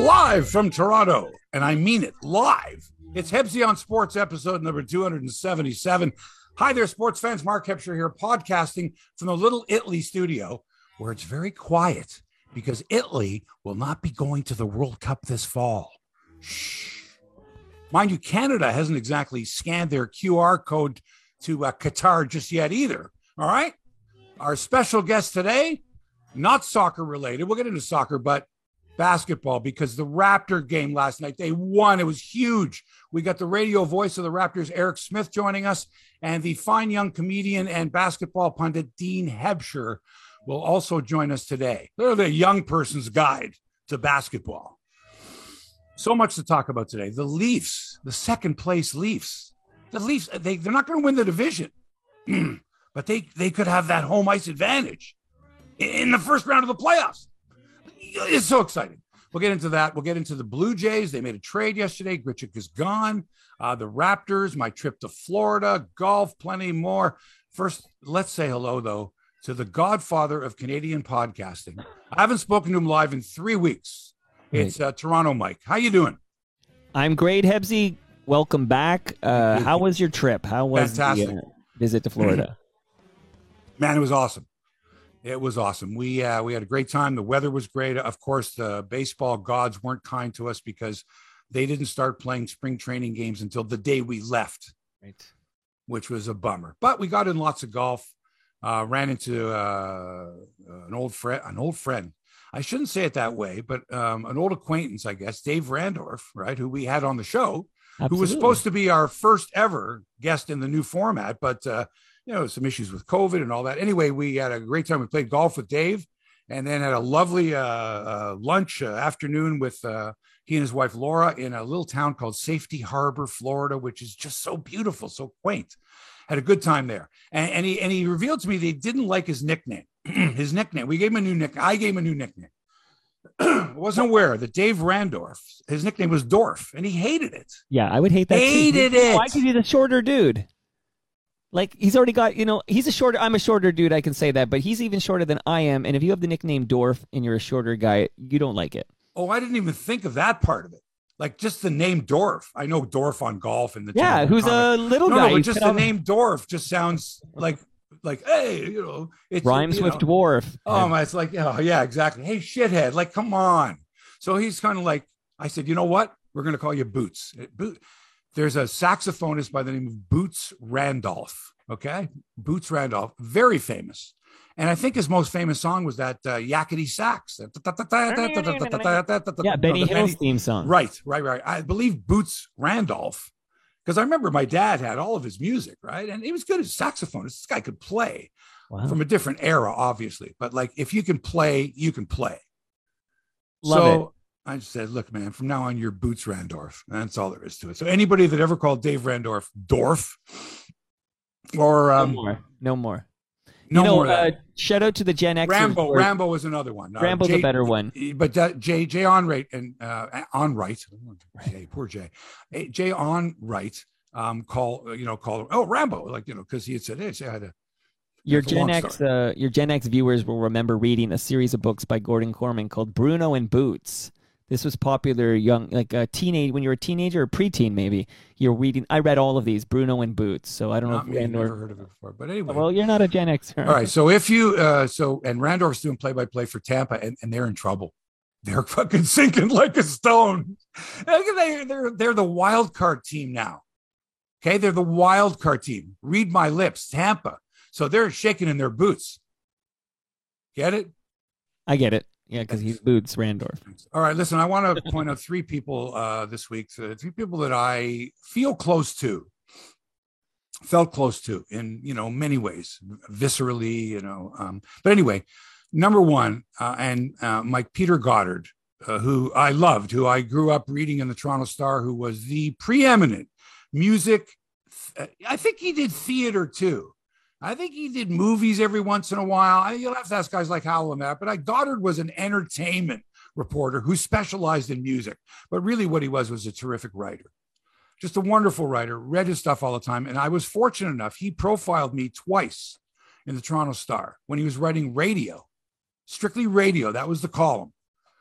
Live from Toronto, and I mean it, live. It's Hebsy on Sports, episode number 277. Hi there, sports fans. Mark Hebsher here, podcasting from the Little Italy studio, where it's very quiet because Italy will not be going to the World Cup this fall. Shh. Mind you, Canada hasn't exactly scanned their QR code to Qatar just yet either. All right? Our special guest today, not soccer related. We'll get into soccer, but basketball, because the Raptor game last night, they won. It was huge. We got the radio voice of the Raptors, Eric Smith, joining us, and the fine young comedian and basketball pundit, Dean Hebsher, will also join us today. They're the young person's guide to basketball. So much to talk about today. The Leafs, the second place Leafs. The Leafs, they're not going to win the division, but they could have that home ice advantage in the first round of the playoffs. It's so exciting. We'll get into that. We'll get into the Blue Jays. They made a trade yesterday. Grichuk is gone. The Raptors, my trip to Florida, golf, plenty more. First, let's say hello, though, to the godfather of Canadian podcasting. I haven't spoken to him live in 3 weeks. It's Toronto Mike. How you doing? I'm great, Hebsy. Welcome back. How was your trip? How was the visit to Florida? Man, it was awesome. It was awesome. We had a great time. The weather was great. Of course, the baseball gods weren't kind to us because they didn't start playing spring training games until the day we left, right, which was a bummer. But we got in lots of golf. Ran into an old friend. I shouldn't say it that way, but an old acquaintance, I guess, Dave Randorf, right, who we had on the show, Absolutely. Who was supposed to be our first ever guest in the new format, but some issues with COVID and all that. Anyway, we had a great time. We played golf with Dave and then had a lovely lunch afternoon with he and his wife, Laura, in a little town called Safety Harbor, Florida, which is just so beautiful, so quaint. Had a good time there. And he revealed to me they didn't like his nickname. His nickname. We gave him a new nickname. I gave him a new nickname. I wasn't aware that Dave Randorf, his nickname was Dorf, and he hated it. Yeah, I would hate that Hated too. it. Why? Because he's a shorter dude. Like, he's already got, I'm a shorter dude, I can say that, but he's even shorter than I am, and if you have the nickname Dorf and you're a shorter guy, you don't like it. Oh, I didn't even think of that part of it. Like, just the name Dorf. I know Dorf on golf and the who's a little guy. No, but just the name Dorf just sounds like hey, it rhymes with dwarf. Oh my, it's like, oh yeah, exactly. Hey, shithead, like, come on. So he's kind of like, I said, you know what? We're going to call you Boots. There's a saxophonist by the name of Boots Randolph. Okay, Boots Randolph, very famous. And I think his most famous song was that Yakety Sax. Yeah, Benny Hill's theme song. Right. I believe Boots Randolph, because I remember my dad had all of his music, right? And he was good as a saxophonist. This guy could play from a different era, obviously. But like, if you can play, you can play. Love it. I just said, look, man, from now on, you're Boots Randorf. That's all there is to it. So anybody that ever called Dave Randorf Dorf or no more. More shout out to the Gen X. Rambo was another one. Rambo's a better one. But Jay Onrait and Onrait, poor Jay. Jay Onrait called Rambo, because he had said, hey, say hi to. Your Gen X viewers will remember reading a series of books by Gordon Corman called Bruno and Boots. This was popular when you were a teenager or preteen, maybe. You're reading. I read all of these, Bruno and Boots. So I don't know if I've never heard of it before. But anyway. Well, you're not a Gen Xer. All right. So if you and Randorf's doing play-by-play for Tampa, and they're in trouble. They're fucking sinking like a stone. They're the wild card team now. Okay, they're the wild card team. Read my lips, Tampa. So they're shaking in their boots. Get it? I get it. Yeah, because he's Boots Randorf. All right, listen, I want to point out three people this week. Three people that I felt close to in, many ways, viscerally, But anyway, number one, Mike Peter Goddard, who I loved, who I grew up reading in the Toronto Star, who was the preeminent music. I think he did theater too. I think he did movies every once in a while. You'll have to ask guys like Howell and that, but Goddard was an entertainment reporter who specialized in music. But really what he was a terrific writer. Just a wonderful writer, read his stuff all the time. And I was fortunate enough, he profiled me twice in the Toronto Star when he was writing radio, strictly radio. That was the column.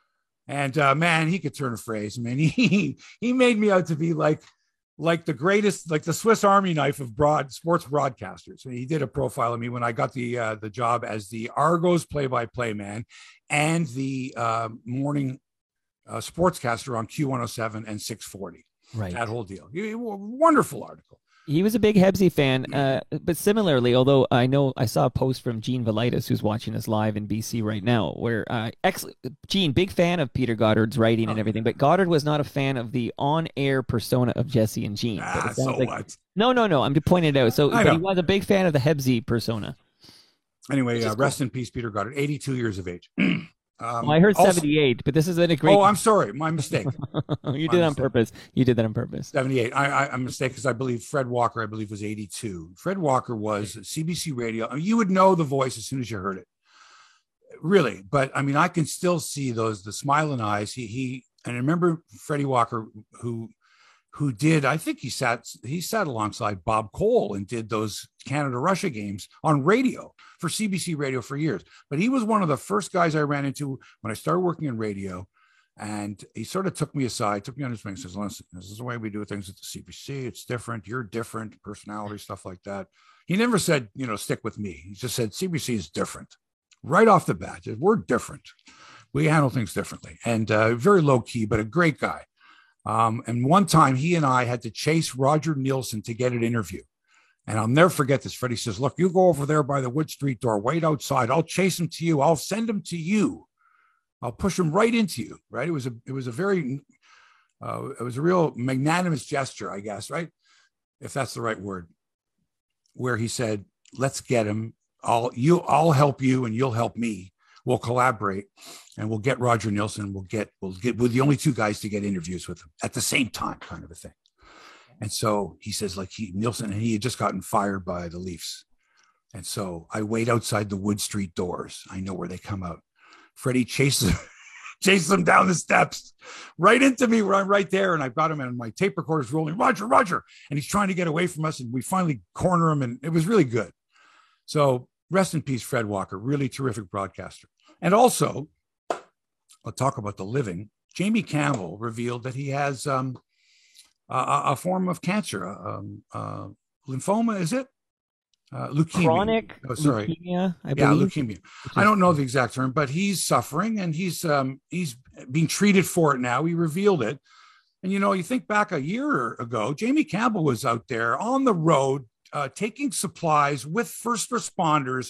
And man, he could turn a phrase. Man, he made me out to be like the greatest, like the Swiss Army knife of sports broadcasters. And he did a profile of me when I got the job as the Argos play-by-play man and the morning sportscaster on Q107 and 640. Right. That whole deal. Wonderful article. He was a big Hebsy fan, but similarly, although I know I saw a post from Gene Velitis, who's watching us live in BC right now, where Gene, big fan of Peter Goddard's writing and everything, but Goddard was not a fan of the on-air persona of Jesse and Gene. So like, what? No, I'm just pointing it out. So, but he was a big fan of the Hebsy persona. Anyway, rest in peace, Peter Goddard, 82 years of age. Well, I heard 78, but this is a great. Oh, I'm sorry, my mistake. You did it on purpose. You did that on purpose. 78. I'm a mistake because I believe Fred Walker, was 82. Fred Walker was CBC Radio. I mean, you would know the voice as soon as you heard it, really. But I mean, I can still see the smiling eyes. And I remember Freddie Walker, who did, I think he sat alongside Bob Cole and did those Canada-Russia games on radio for CBC Radio for years. But he was one of the first guys I ran into when I started working in radio. And he sort of took me aside, took me on his wing, says, listen, this is the way we do things at the CBC. It's different. You're different, personality, stuff like that. He never said, stick with me. He just said, CBC is different. Right off the bat, we're different. We handle things differently. And very low key, but a great guy. And one time he and I had to chase Roger Nielsen to get an interview. And I'll never forget this. Freddie says, look, you go over there by the Wood Street door, wait outside. I'll chase him to you. I'll send him to you. I'll push him right into you. Right. It was a real magnanimous gesture, I guess. Right. If that's the right word, where he said, let's get him. I'll help you and you'll help me. We'll collaborate and we'll get Roger Nielsen. We're the only two guys to get interviews with him at the same time, kind of a thing. And so he says, Nielsen, and he had just gotten fired by the Leafs. And so I wait outside the Wood Street doors. I know where they come out. Freddie chases them down the steps right into me where I'm right there. And I've got him and my tape recorder's rolling, Roger. And he's trying to get away from us. And we finally corner him. And it was really good. So rest in peace, Fred Walker, really terrific broadcaster. And also, I'll talk about the living. Jamie Campbell revealed that he has a form of cancer, lymphoma, is it? Leukemia. Chronic leukemia, I believe. Leukemia. I don't know the exact term, but he's suffering and he's being treated for it now. He revealed it. And, you think back a year ago, Jamie Campbell was out there on the road taking supplies with first responders,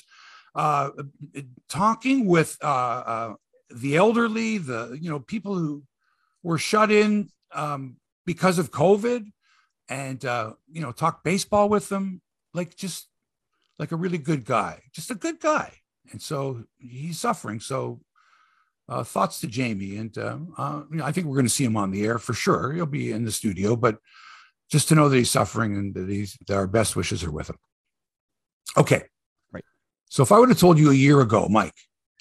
talking with the elderly, people who were shut in because of COVID, and talk baseball with them, like a really good guy, just a good guy. And so he's suffering. So thoughts to Jamie, and I think we're going to see him on the air for sure. He'll be in the studio, but just to know that he's suffering and that our best wishes are with him. Okay. Right. So if I would have told you a year ago, Mike,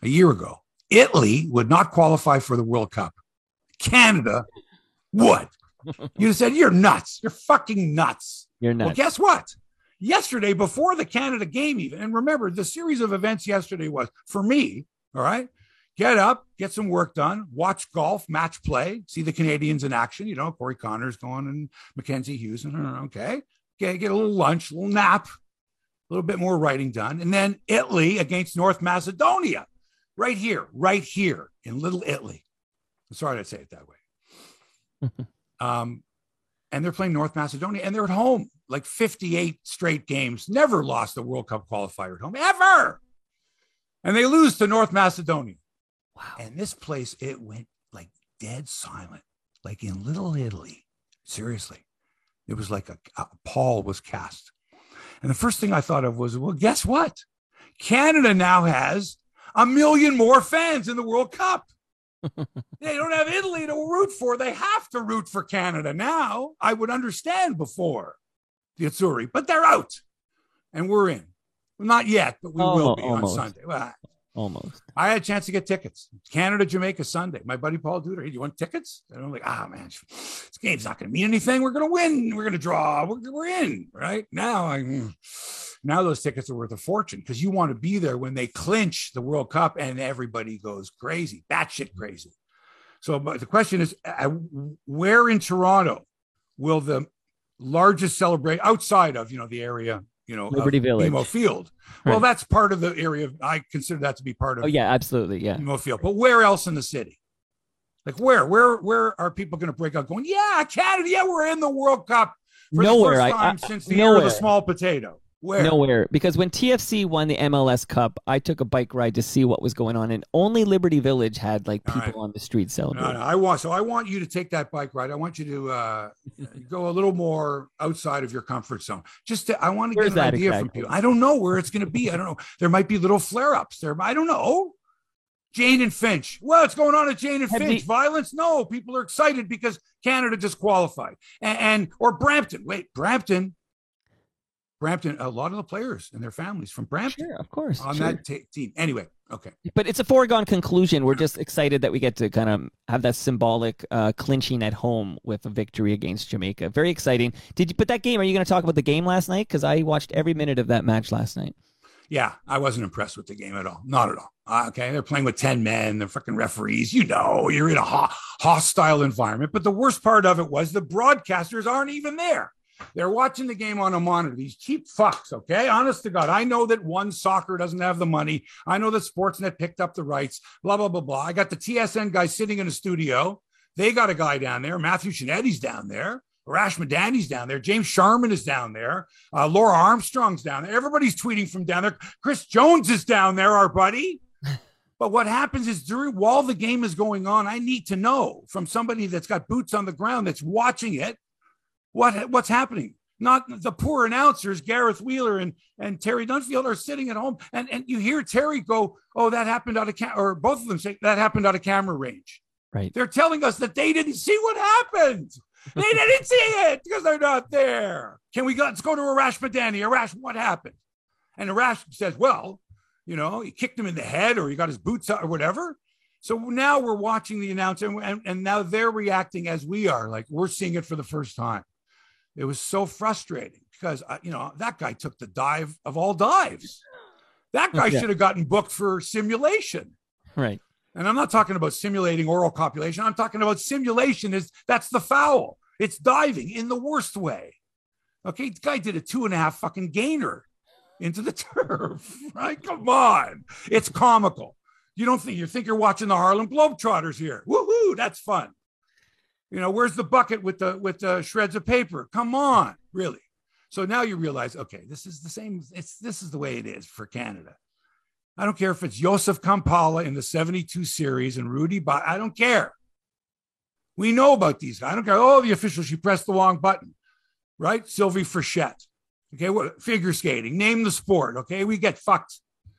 Italy would not qualify for the World Cup, Canada would. You said, you're nuts. You're fucking nuts. You're nuts. Well, guess what? Yesterday, before the Canada game even, and remember, the series of events yesterday was, for me, all right, get up, get some work done, watch golf, match play, see the Canadians in action, Corey Connors going and Mackenzie Hughes, okay, get a little lunch, a little nap, a little bit more writing done, and then Italy against North Macedonia, right here in Little Italy. I'm sorry to say it that way. And they're playing North Macedonia, and they're at home, like 58 straight games, never lost a World Cup qualifier at home, ever. And they lose to North Macedonia. Wow. And this place, it went like dead silent, like in Little Italy. Seriously. It was like a pall was cast. And the first thing I thought of was, well, guess what? Canada now has 1 million more fans in the World Cup. They don't have Italy to root for. They have to root for Canada now. I would understand before the Azzurri, but they're out and we're in. Well, not yet, but we will be on Sunday. Well, almost. I had a chance to get tickets. Canada, Jamaica, Sunday. My buddy Paul Duder, hey, do you want tickets? And I'm like, man, this game's not going to mean anything. We're going to win. We're going to draw. We're in, right? Now those tickets are worth a fortune because you want to be there when they clinch the World Cup and everybody goes crazy, batshit crazy. So but the question is, where in Toronto will the largest celebration outside of, the area, Liberty Village, BMO Field? Well, that's part of the area. I consider that to be part of. Oh yeah, absolutely, yeah. BMO Field, but where else in the city? Like where are people going to break out going, yeah, Canada, yeah, we're in the World Cup for nowhere. The first time since the year of the small potato. Where? Nowhere. Because when TFC won the MLS Cup, I took a bike ride to see what was going on, and only Liberty Village had people on the street celebrating. No, I want you to take that bike ride. I want you to go a little more outside of your comfort zone. I want to get an idea from people. I don't know where it's going to be. I don't know. There might be little flare-ups there. I don't know. Jane and Finch. What's going on at Jane and Finch? Violence? No. People are excited because Canada just qualified. Or Brampton. Wait, Brampton. A lot of the players and their families from Brampton. Sure, of course. On that team. Anyway, okay. But it's a foregone conclusion. We're just excited that we get to kind of have that symbolic clinching at home with a victory against Jamaica. Very exciting. But that game, are you going to talk about the game last night? Because I watched every minute of that match last night. Yeah, I wasn't impressed with the game at all. Not at all. Okay, they're playing with 10 men. They're fucking referees. You're in a hostile environment. But the worst part of it was the broadcasters aren't even there. They're watching the game on a monitor. These cheap fucks, okay? Honest to God. I know that One Soccer doesn't have the money. I know that Sportsnet picked up the rights, blah, blah, blah, blah. I got the TSN guy sitting in a studio. They got a guy down there. Matthew Shinetti's down there. Arash Madani's down there. James Sharman is down there. Laura Armstrong's down there. Everybody's tweeting from down there. Chris Jones is down there, our buddy. But what happens is while the game is going on, I need to know from somebody that's got boots on the ground that's watching it, what's happening. Not the poor announcers, Gareth Wheeler and Terry Dunfield are sitting at home, and you hear Terry go, "Oh, that happened out of or both of them say that happened out of camera range." Right. They're telling us that they didn't see what happened. They didn't see it because they're not there. Let's go to Arash Madani. Arash, what happened? And Arash says, well, he kicked him in the head or he got his boots out or whatever. So now we're watching the announcer and now they're reacting as we are, like we're seeing it for the first time. It was so frustrating because, that guy took the dive of all dives. That guy should have gotten booked for simulation. Right. And I'm not talking about simulating oral copulation. I'm talking about simulation. That's the foul. It's diving in the worst way. Okay. The guy did a 2.5 fucking gainer into the turf. Right? Come on. It's comical. You think you're watching the Harlem Globetrotters here. Woohoo. That's fun. Where's the bucket with the shreds of paper? Come on, really. So now you realize, okay, this is the same. This is the way it is for Canada. I don't care if it's Joseph Kampala in the 72 series and Rudy, I don't care. We know about these guys. I don't care. Oh, the official, she pressed the wrong button, right? Sylvie Frechette. Okay, figure skating. Name the sport. Okay, we get fucked.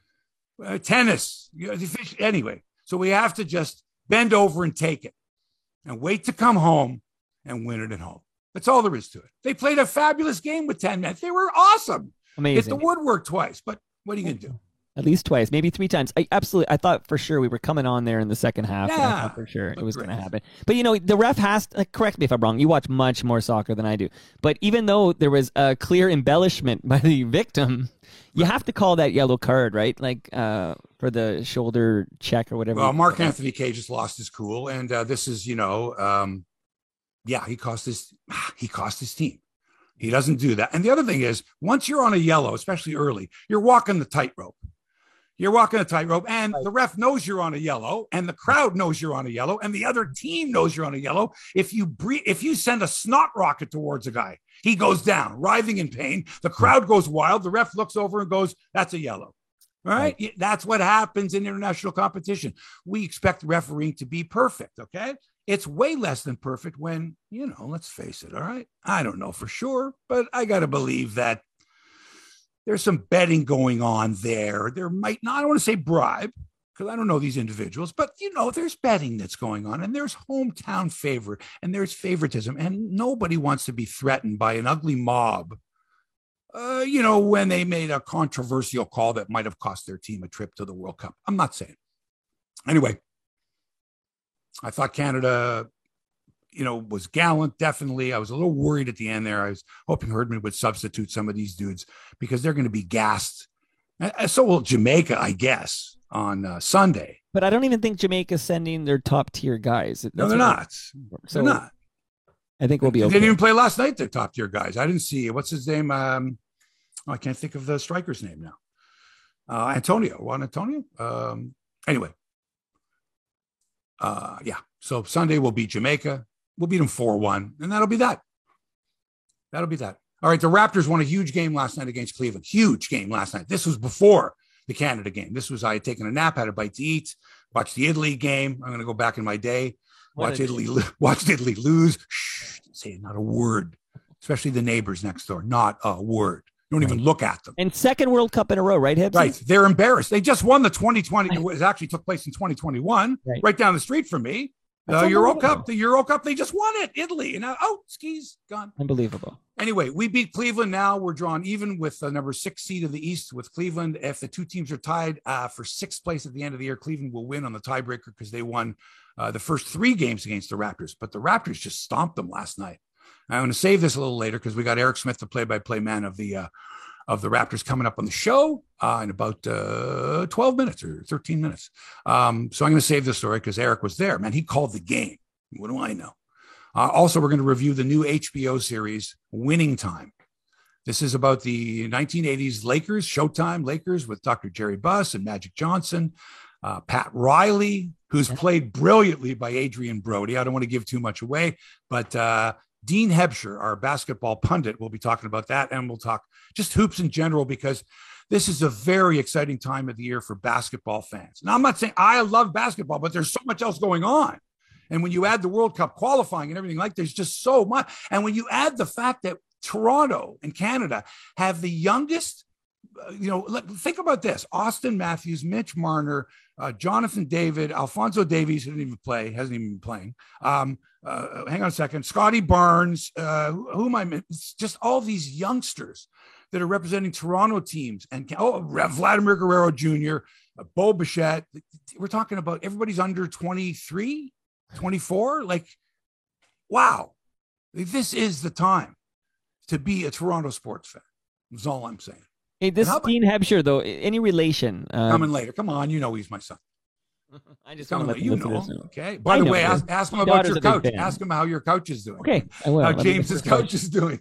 Tennis. Anyway, so we have to just bend over and take it. And wait to come home and win it at home. That's all there is to it. They played a fabulous game with 10 men. They were awesome. Amazing. Hit the woodwork twice, but what are you going to do? At least twice, maybe 3 times. I thought for sure we were coming on there in the second half. Yeah, and I thought for sure it was going to happen. But, the ref has to, correct me if I'm wrong. You watch much more soccer than I do. But even though there was a clear embellishment by the victim, you have to call that yellow card, right? Like for the shoulder check or whatever. Well, Mark Anthony Kaye just lost his cool. And this is, he cost his team. He doesn't do that. And the other thing is, once you're on a yellow, especially early, you're walking the tightrope. And the ref knows you're on a yellow, and the crowd knows you're on a yellow, and the other team knows you're on a yellow. If you send a snot rocket towards a guy, he goes down, writhing in pain. The crowd goes wild. The ref looks over and goes, "That's a yellow." All right? That's what happens in international competition. We expect refereeing to be perfect, okay? It's way less than perfect when, let's face it, all right? I don't know for sure, but I got to believe that there's some betting going on there. There might not, I don't want to say bribe, because I don't know these individuals, but, there's betting that's going on, and there's hometown favor, and there's favoritism, and nobody wants to be threatened by an ugly mob, when they made a controversial call that might have cost their team a trip to the World Cup. I'm not saying. Anyway, I thought Canada, was gallant, definitely. I was a little worried at the end there. I was hoping Herdman would substitute some of these dudes because they're going to be gassed. So will Jamaica, I guess, on Sunday. But I don't even think Jamaica's sending their top tier guys. No, they're not. So they're not. I think we'll be okay. They didn't even play last night, the top tier guys. I didn't see, what's his name? I can't think of the striker's name now. Antonio. Juan Antonio? Anyway. Yeah. So Sunday we'll beat Jamaica. We'll beat them 4-1, and that'll be that. That'll be that. All right, the Raptors won a huge game last night against Cleveland. Huge game last night. This was before the Canada game. This was, I had taken a nap, had a bite to eat, watched the Italy game. I'm going to go back in my day, watch Italy lose. Shh, say not a word, especially the neighbors next door. Not a word. Don't even look at them. And second World Cup in a row, right, Hibs? Right. They're embarrassed. They just won the 2020. It actually took place in 2021, right down the street from me. The Euro Cup, they just won it. Italy. And skis gone. Unbelievable. Anyway, we beat Cleveland. Now we're drawn even with the number 6 seed of the East with Cleveland. If the two teams are tied for 6th place at the end of the year, Cleveland will win on the tiebreaker because they won the first 3 games against the Raptors. But the Raptors just stomped them last night. I'm going to save this a little later because we got Eric Smith, the play-by-play man of the Raptors, coming up on the show in about 12 minutes or 13 minutes. So I'm going to save this story because Eric was there. Man, he called the game. What do I know? Also, we're going to review the new HBO series, Winning Time. This is about the 1980s Lakers, Showtime Lakers with Dr. Jerry Buss and Magic Johnson, Pat Riley, who's played brilliantly by Adrian Brody. I don't want to give too much away, but Dean Hebscher, our basketball pundit, will be talking about that, and we'll talk just hoops in general because this is a very exciting time of the year for basketball fans. Now, I'm not saying I love basketball, but there's so much else going on. And when you add the World Cup qualifying and everything, there's just so much. And when you add the fact that Toronto and Canada have the youngest, think about this: Austin Matthews, Mitch Marner, Jonathan David, Alphonso Davies, who didn't even play, hasn't even been playing. Hang on a second. Scotty Barnes, who am I? It's just all these youngsters that are representing Toronto teams. And Vladimir Guerrero Jr., Bo Bichette. We're talking about everybody's under 23, 24. Wow. This is the time to be a Toronto sports fan. That's all I'm saying. Hey, this Dean Hebscher, though, any relation? Coming later. Come on. He's my son. I just want to let you know. Okay. By the way, ask him about your coach. Ask him how your coach is doing. Okay. I will. How James's coach is doing.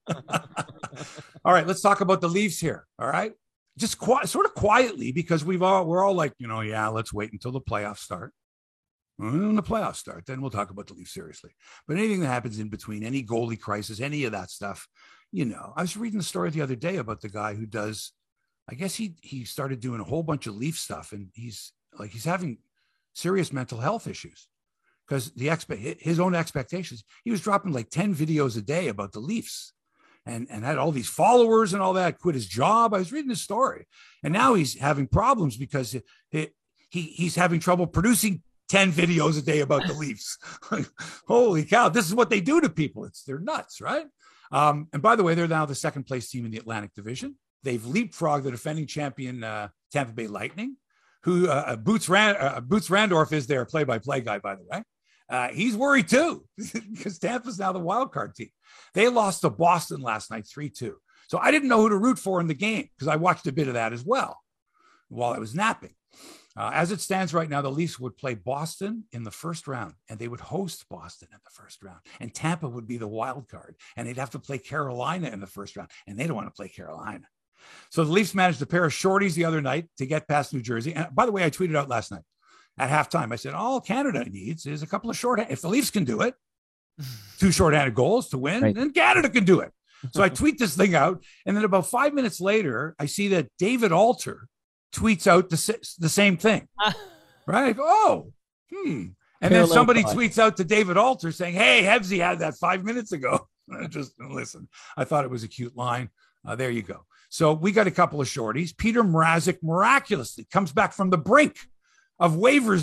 All right. Let's talk about the Leafs here. All right. Just sort of quietly, because we're all like, let's wait until the playoffs start. When the playoffs start, then we'll talk about the Leafs seriously. But anything that happens in between, any goalie crisis, any of that stuff, I was reading the story the other day about the guy who does, I guess he started doing a whole bunch of Leaf stuff, and he's having serious mental health issues because his own expectations. He was dropping 10 videos a day about the Leafs and had all these followers and all that, quit his job. I was reading his story, and now he's having problems because he's having trouble producing 10 videos a day about the Leafs. Holy cow. This is what they do to people. They're nuts, right? And by the way, they're now the 2nd place team in the Atlantic Division. They've leapfrogged the defending champion Tampa Bay Lightning, who Boots Randorf is their play-by-play guy, by the way. He's worried too because Tampa's now the wild card team. They lost to Boston last night, 3-2. So I didn't know who to root for in the game because I watched a bit of that as well while I was napping. As it stands right now, the Leafs would play Boston in the first round, and they would host Boston in the first round. And Tampa would be the wild card, and they'd have to play Carolina in the first round, and they don't want to play Carolina. So the Leafs managed a pair of shorties the other night to get past New Jersey. And by the way, I tweeted out last night at halftime. I said, all Canada needs is a couple of shorthand. If the Leafs can do it, 2 shorthanded goals to win, then Canada can do it. So I tweet this thing out, and then about 5 minutes later, I see that David Alter tweets out the same thing, right? And then somebody tweets out to David Alter saying, hey, Hebsy had that 5 minutes ago. Just listen. I thought it was a cute line. There you go. So we got a couple of shorties. Peter Mrazek miraculously comes back from the brink of waiver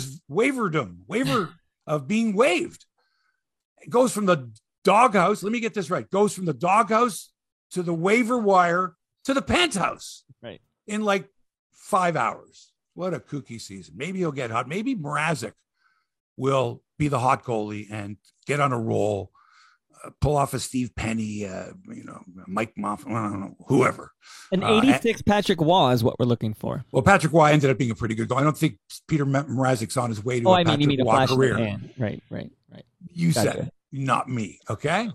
of being waived. It goes from the doghouse. Let me get this right. Goes from the doghouse to the waiver wire to the penthouse. Right. In 5 hours. What a kooky season. Maybe he'll get hot. Maybe Mrazek will be the hot goalie and get on a roll. pull off a Steve Penny, Mike Moffat, I don't know, whoever. An 86 Patrick Waugh is what we're looking for. Well, Patrick Waugh ended up being a pretty good goal. I don't think Peter Mrazek's on his way to a Patrick Waugh career. Right. You said it, not me. Okay.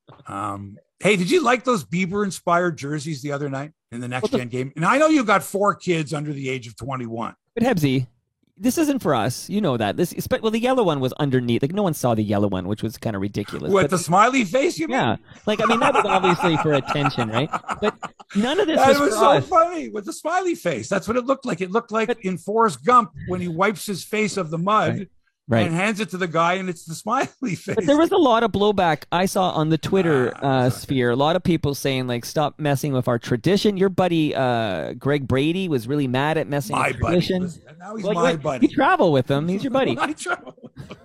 Hey, did you like those Bieber-inspired jerseys the other night in the Next Gen game? And I know you got 4 kids under the age of 21. But Hebsy, this isn't for us. You know that. The yellow one was underneath. Like, no one saw the yellow one, which was kind of ridiculous. With the smiley face, you mean? Yeah. Like, I mean, that was obviously for attention, right? But none of this was for us. That was so funny with the smiley face. That's what it looked like. It looked like in Forrest Gump when he wipes his face of the mud. Right. And hands it to the guy, and it's the smiley face. But there was a lot of blowback I saw on the Twitter sphere. A lot of people saying, like, stop messing with our tradition. Your buddy Greg Brady was really mad at messing with tradition. Now he's my buddy. You travel with him. He's your buddy. I travel with him.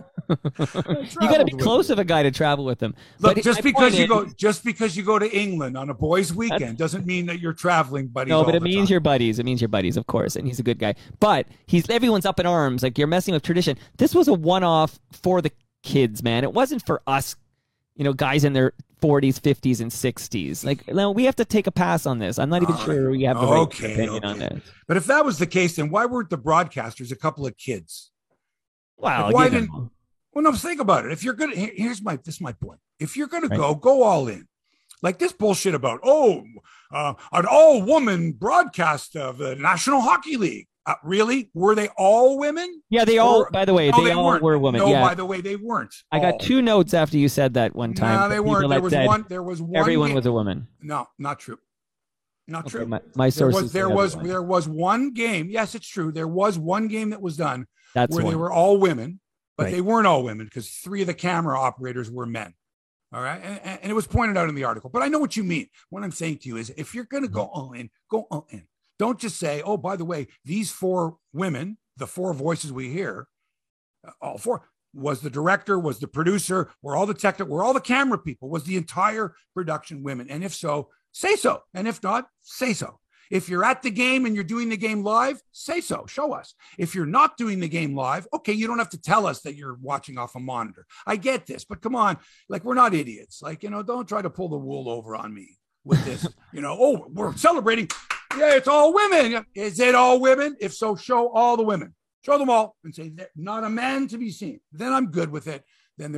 You got to be close of a guy to travel with him. Look, but just because you go to England on a boys' weekend doesn't mean that you're traveling buddies. No, but it means your buddies. It means your buddies, of course, and he's a good guy. But everyone's up in arms, like, you're messing with tradition. This was a one-off for the kids, man. It wasn't for us, guys in their 40s, 50s, and 60s. Like, no, we have to take a pass on this. I'm not even sure we have the right opinion on this. But if that was the case, then why weren't the broadcasters a couple of kids? Wow. Why didn't? Well, no, think about it. If you're going to, this is my point. If you're going to go all in. Like this bullshit about, an all-woman broadcast of the National Hockey League. Really? Were they all women? Yeah, they all, by the way, they all were women. No, yeah. By the way, they weren't. I got 2 notes after you said that one time. No, they weren't. There was one. Everyone was a woman. No, not true. Not true. My sources. There was one game. Yes, it's true. There was one game that was done where they were all women. But they weren't all women because 3 of the camera operators were men. All right. And it was pointed out in the article. But I know what you mean. What I'm saying to you is if you're going to go all in, go all in. Don't just say, oh, by the way, these 4 women, the 4 voices we hear, all 4, was the director, was the producer, were all the camera people, was the entire production women? And if so, say so. And if not, say so. If you're at the game and you're doing the game live, say so. Show us. If you're not doing the game live, okay, you don't have to tell us that you're watching off a monitor. I get this, but come on, like, we're not idiots. Like, don't try to pull the wool over on me with this. We're celebrating. Yeah, it's all women. Is it all women? If so, show all the women. Show them all and say, not a man to be seen. Then I'm good with it. Then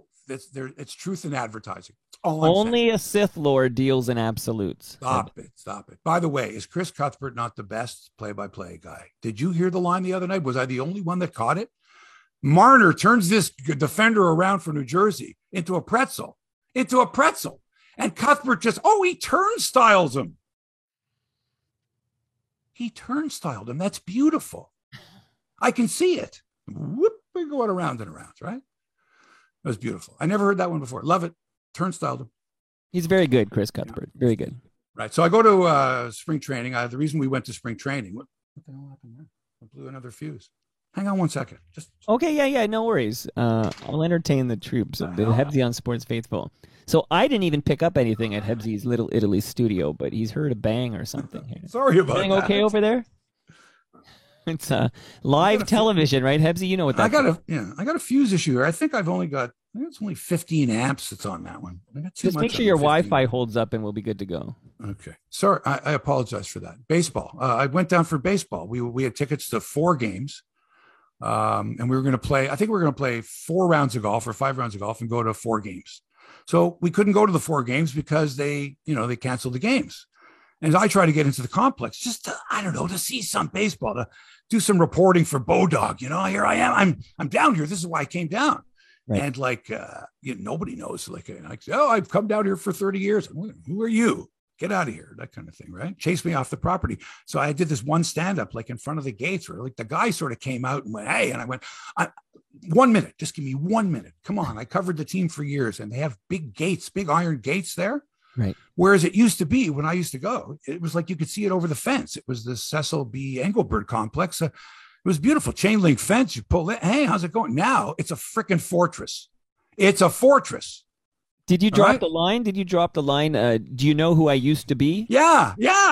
it's truth in advertising. Only a Sith Lord deals in absolutes. Stop it. By the way, is Chris Cuthbert not the best play-by-play guy? Did you hear the line the other night? Was I the only one that caught it? Marner turns this defender around for New Jersey into a pretzel. And Cuthbert he turnstiles him. He turnstiled him. That's beautiful. I can see it. Whoop, we're going around and around, right? That was beautiful. I never heard that one before. Love it. Turnstiled him. He's very good, Chris Cuthbert. Very good. Right. So I go to spring training. The reason we went to spring training. What the hell happened there? I blew another fuse. Hang on one second. Okay. Yeah. No worries. I'll entertain the troops of the Hebsy on Sports faithful. So I didn't even pick up anything at Hebsy's Little Italy studio, but he's heard a bang or something. Sorry about that. Okay over there? It's live television, right, Hebsy? You know what that is. I got a fuse issue here. I think it's only 15 amps that's on that one. Just make sure your Wi-Fi holds up and we'll be good to go. Okay. Sorry, I apologize for that. Baseball. I went down for baseball. We had tickets to 4 games. And we were going to play, I think we were going to play 4 rounds of golf or 5 rounds of golf and go to 4 games. So we couldn't go to the 4 games because they canceled the games. And I tried to get into the complex just to, to see some baseball, to do some reporting for Bodog. Here I am. I'm down here. This is why I came down. Right. And nobody knows. I've come down here for 30 years. Who are you? Get out of here. That kind of thing, right? Chase me off the property. So I did this one stand-up in front of the gates where the guy sort of came out and went, hey, and I went, 1 minute, just give me 1 minute. Come on. I covered the team for years and they have big gates, big iron gates there. Right. Whereas it used to be when I used to go, it was like you could see it over the fence. It was the Cecil B. Engelbert complex. It was beautiful. Chain link fence. You pull it. Hey, how's it going? Now it's a freaking fortress. It's a fortress. Did you drop the line? Did you drop the line? Do you know who I used to be? Yeah.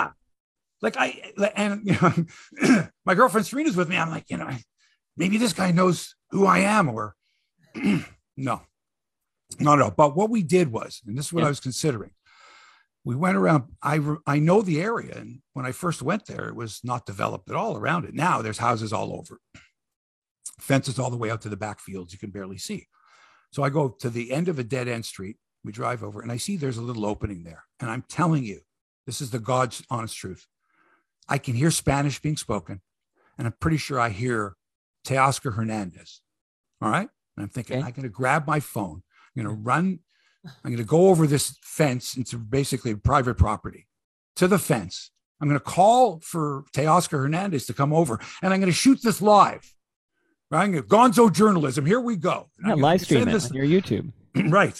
My girlfriend Serena's with me. I'm like, maybe this guy knows who I am or no. No. But what we did was, and this is what I was considering. We went around. I know the area, and when I first went there, it was not developed at all around it. Now there's houses all over, fences all the way out to the back fields you can barely see. So I go to the end of a dead end street. We drive over, and I see there's a little opening there. And I'm telling you, this is the God's honest truth. I can hear Spanish being spoken, and I'm pretty sure I hear Teoscar Hernandez. All right, and I'm thinking, I'm going to grab my phone. I'm going to run. I'm going to go over this fence into basically private property to the fence. I'm going to call for Teoscar Hernandez to come over, and I'm going to shoot this live. Right? I'm going to Gonzo journalism. Here we go. Live stream it on your YouTube. Right.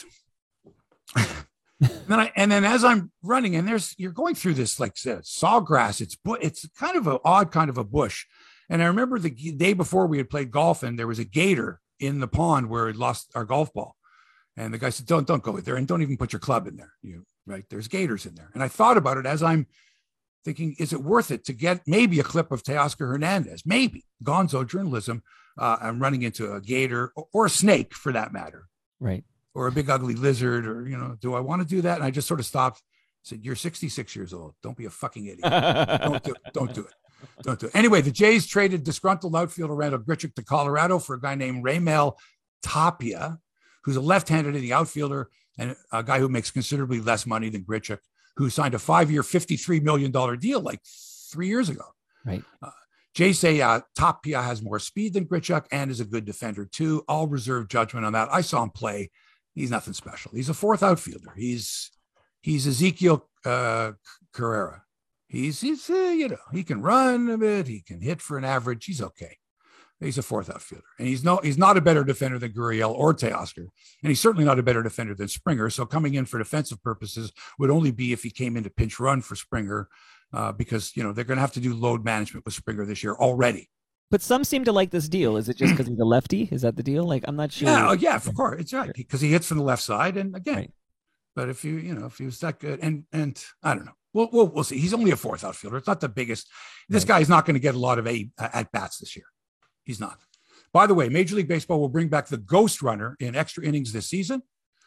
and then as I'm running, and you're going through this like sawgrass. It's kind of an odd kind of a bush. And I remember the day before we had played golf, and there was a gator in the pond where we lost our golf ball. And the guy said, don't go there, and don't even put your club in there. Right? There's gators in there. And I thought about it as I'm thinking, is it worth it to get maybe a clip of Teoscar Hernandez? Maybe Gonzo journalism. I'm running into a gator or a snake for that matter. Right. Or a big ugly lizard, or, do I want to do that? And I just sort of stopped, said, you're 66 years old. Don't be a fucking idiot. Don't do it. Anyway, the Jays traded disgruntled outfielder Randall Grichuk to Colorado for a guy named Raimel Tapia, who's a left-handed hitting outfielder and a guy who makes considerably less money than Grichuk, who signed a 5-year, $53 million deal like 3 years ago. Right. Jays say Tapia has more speed than Grichuk and is a good defender too. I'll reserve judgment on that. I saw him play. He's nothing special. He's a fourth outfielder. He's Ezekiel Carrera. He's he can run a bit. He can hit for an average. He's okay. He's a fourth outfielder, and he's not a better defender than Gurriel or Teoscar, and he's certainly not a better defender than Springer. So coming in for defensive purposes would only be if he came in to pinch run for Springer, because they're going to have to do load management with Springer this year already. But some seem to like this deal. Is it just because he's a lefty? Is that the deal? Like, I'm not sure. Yeah, of course, it's right, because he hits from the left side, and again, right. But if if he was that good, and I don't know. We'll see. He's only a fourth outfielder. It's not the biggest. This guy's not going to get a lot of at bats this year. He's not. By the way, Major League Baseball will bring back the ghost runner in extra innings this season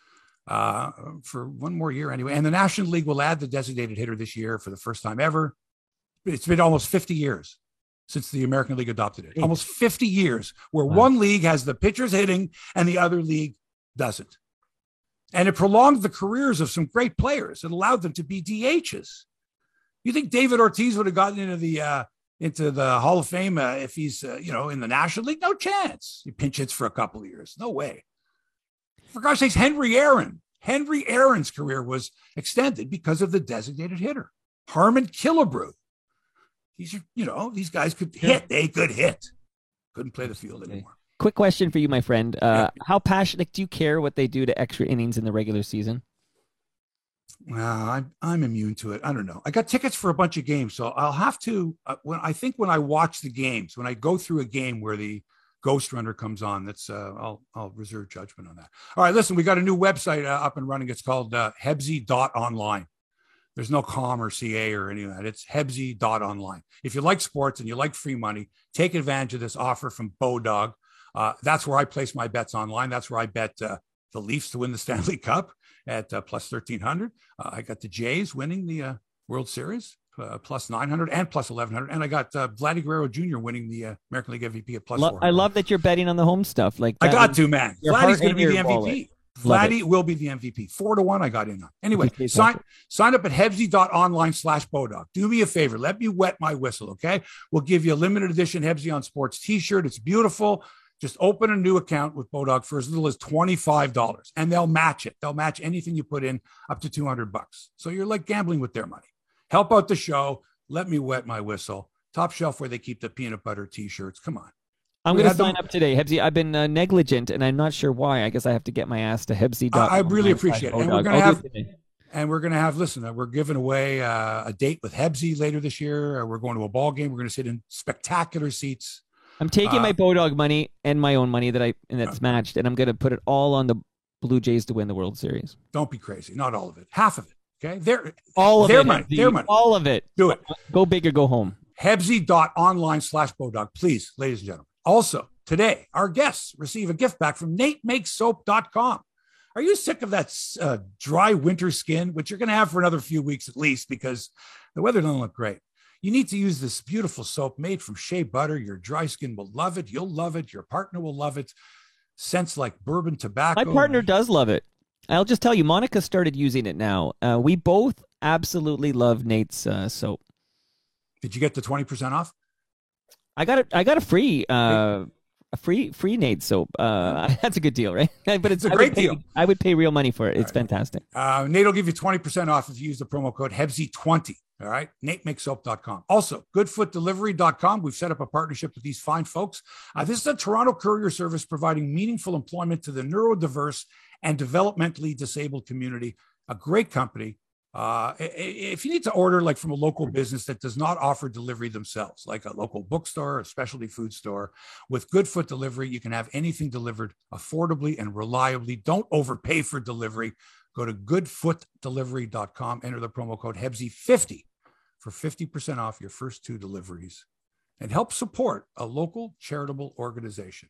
for one more year anyway. And the National League will add the designated hitter this year for the first time ever. It's been almost 50 years since the American League adopted it. Almost 50 years where one league has the pitchers hitting and the other league doesn't. And it prolonged the careers of some great players. It allowed them to be DHs. You think David Ortiz would have gotten into the Hall of Fame if he's in the National League? No chance. He pinch hits for a couple of years. No way. For God's sakes, Henry Aaron's career was extended because of the designated hitter. Harmon Killebrew. These guys could hit. They could hit. Couldn't play the field anymore. Quick question for you, my friend. How passionate do you care what they do to extra innings in the regular season? Well, I'm immune to it. I don't know. I got tickets for a bunch of games, so I'll have to. When I watch the games, when I go through a game where the ghost runner comes on, that's I'll reserve judgment on that. All right, listen, we got a new website up and running. It's called Hebsy.online. There's no com or CA or any of that. It's Hebsy.online. If you like sports and you like free money, take advantage of this offer from Bodog. That's where I place my bets online. That's where I bet the Leafs to win the Stanley Cup at plus 1,300. I got the Jays winning the World Series plus 900 and plus 1,100. And I got Vladdy Guerrero Jr. winning the American League MVP at plus 400. I love that you're betting on the home stuff. Like I got to, man. Vladdy's going to be the MVP. Wallet. Vladdy will be the MVP. 4-1 I got in on. Anyway, sign up at Hebsy.online/Bodog. Do me a favor. Let me wet my whistle, okay? We'll give you a limited edition Hebsy on Sports t-shirt. It's beautiful. Just open a new account with Bodog for as little as $25, and they'll match it. They'll match anything you put in up to $200. So you're like gambling with their money. Help out the show. Let me wet my whistle. Top shelf where they keep the peanut butter t-shirts. Come on. I'm going to sign up today, Hebsy. I've been negligent, and I'm not sure why. I guess I have to get my ass to Hebsy. I really appreciate it. And we're going to have, listen, we're giving away a date with Hebsy later this year. We're going to a ball game. We're going to sit in spectacular seats. I'm taking my Bodog money and my own money that's matched, and I'm going to put it all on the Blue Jays to win the World Series. Don't be crazy. Not all of it. Half of it. Okay? Their money. Their money. All of it. Do it. Go big or go home. Hebsy.online/Bodog. Please, ladies and gentlemen. Also, today, our guests receive a gift back from NateMakesSoap.com. Are you sick of that dry winter skin, which you're going to have for another few weeks at least because the weather doesn't look great? You need to use this beautiful soap made from shea butter. Your dry skin will love it. You'll love it. Your partner will love it. Scents like bourbon, tobacco. My partner does love it. I'll just tell you, Monica started using it now. We both absolutely love Nate's soap. Did you get the 20% off? I got a free Nate soap. That's a good deal, right? But it's a great deal. I would pay real money for it. It's fantastic. Nate will give you 20% off if you use the promo code HEBSY20. All right. NateMakesSoap.com. Also, GoodFootDelivery.com. We've set up a partnership with these fine folks. This is a Toronto courier service providing meaningful employment to the neurodiverse and developmentally disabled community. A great company. If you need to order like from a local business that does not offer delivery themselves, like a local bookstore, a specialty food store, with Goodfoot Delivery, you can have anything delivered affordably and reliably. Don't overpay for delivery. Go to goodfootdelivery.com, enter the promo code HEBSY50 for 50% off your first 2 deliveries and help support a local charitable organization.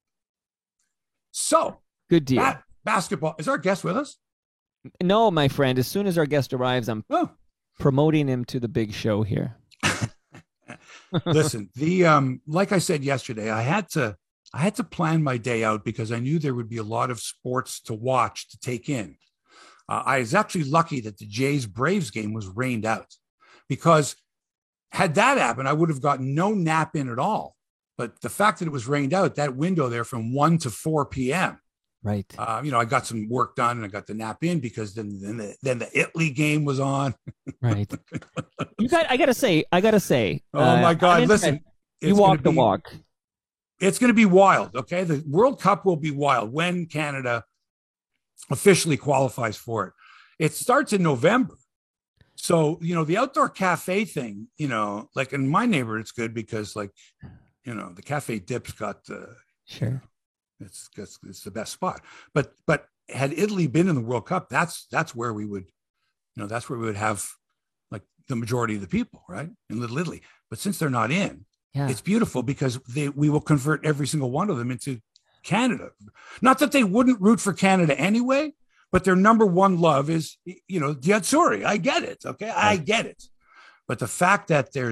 So good deal. Basketball. Is our guest with us? No, my friend. As soon as our guest arrives, I'm promoting him to the big show here. Listen, like I said yesterday, I had to plan my day out because I knew there would be a lot of sports to watch, to take in. I was actually lucky that the Jays Braves game was rained out, because had that happened, I would have gotten no nap in at all. But the fact that it was rained out, that window there from 1 to 4 p.m. Right. I got some work done and I got the nap in because then the Italy game was on. Right. I gotta say. Oh my God! Listen, you walk the walk. It's going to be wild. Okay, the World Cup will be wild when Canada officially qualifies for it. It starts in November. So, the outdoor cafe thing, like in my neighborhood, it's good because the Cafe Dip's got sure. It's the best spot. But had Italy been in the World Cup, that's where we would, that's where we would have like the majority of the people, right? In Little Italy. But since they're not in, it's beautiful because we will convert every single one of them into Canada. Not that they wouldn't root for Canada anyway, but their number one love is, the Azzurri. I get it. Okay. I get it. But the fact that they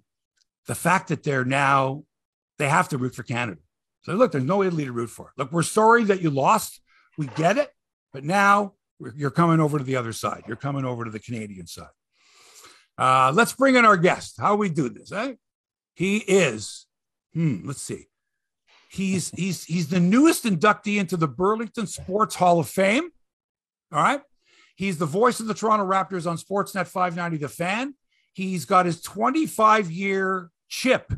have to root for Canada. So look, there's no Italy to root for. Look, we're sorry that you lost. We get it. But now you're coming over to the other side. You're coming over to the Canadian side. Let's bring in our guest. How we do this, eh? He is, let's see. He's the newest inductee into the Burlington Sports Hall of Fame. All right. He's the voice of the Toronto Raptors on Sportsnet 590 The Fan. He's got his 25-year chip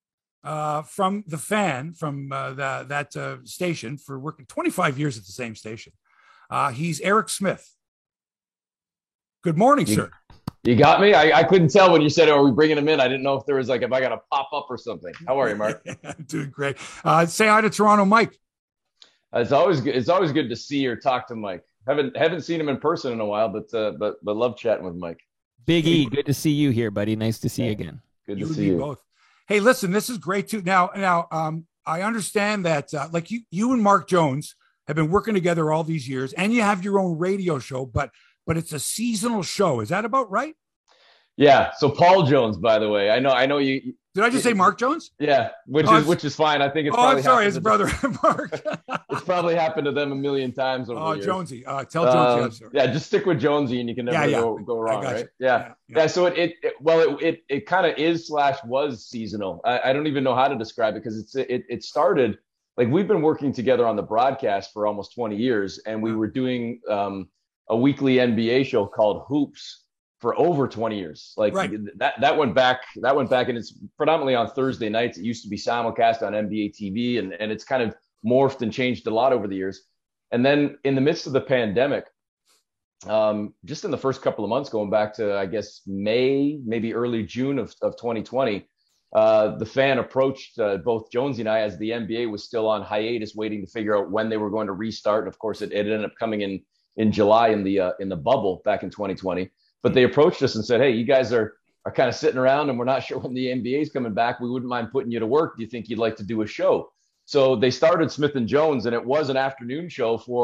from The Fan, from that station, for working 25 years at the same station. He's Eric Smith. Good morning, sir. You got me? I couldn't tell when you said, are we bringing him in? I didn't know if there was if I got to pop up or something. How are you, Mark? I'm doing great. Say hi to Toronto Mike. It's always good to see or talk to Mike. Haven't seen him in person in a while, but love chatting with Mike. Big E, good to see you here, buddy. Nice to see you again. Good to see you both. Hey, listen, this is great too. Now, I understand that like you and Mark Jones have been working together all these years, and you have your own radio show, but it's a seasonal show. Is that about right? Yeah. So Paul Jones, by the way, I know you. Did I just say Mark Jones? Yeah, which is fine. I think it's. I'm sorry, his brother Mark. It's probably happened to them a million times over the years. Jonesy, tell Jonesy. Yeah, just stick with Jonesy, and you can never go wrong, right? Yeah. So it kind of is / was seasonal. I don't even know how to describe it because it started like we've been working together on the broadcast for almost 20 years, and we were doing a weekly NBA show called Hoops for over 20 years. Like that went back and it's predominantly on Thursday nights. It used to be simulcast on NBA TV and it's kind of morphed and changed a lot over the years. And then in the midst of the pandemic, just in the first couple of months, going back to, I guess, May, maybe early June of 2020, the Fan approached both Jonesy and I as the NBA was still on hiatus, waiting to figure out when they were going to restart. And of course, it ended up coming in July in the bubble back in 2020. But they approached us and said, hey, you guys are kind of sitting around and we're not sure when the NBA is coming back. We wouldn't mind putting you to work. Do you think you'd like to do a show? So they started Smith and Jones, and it was an afternoon show for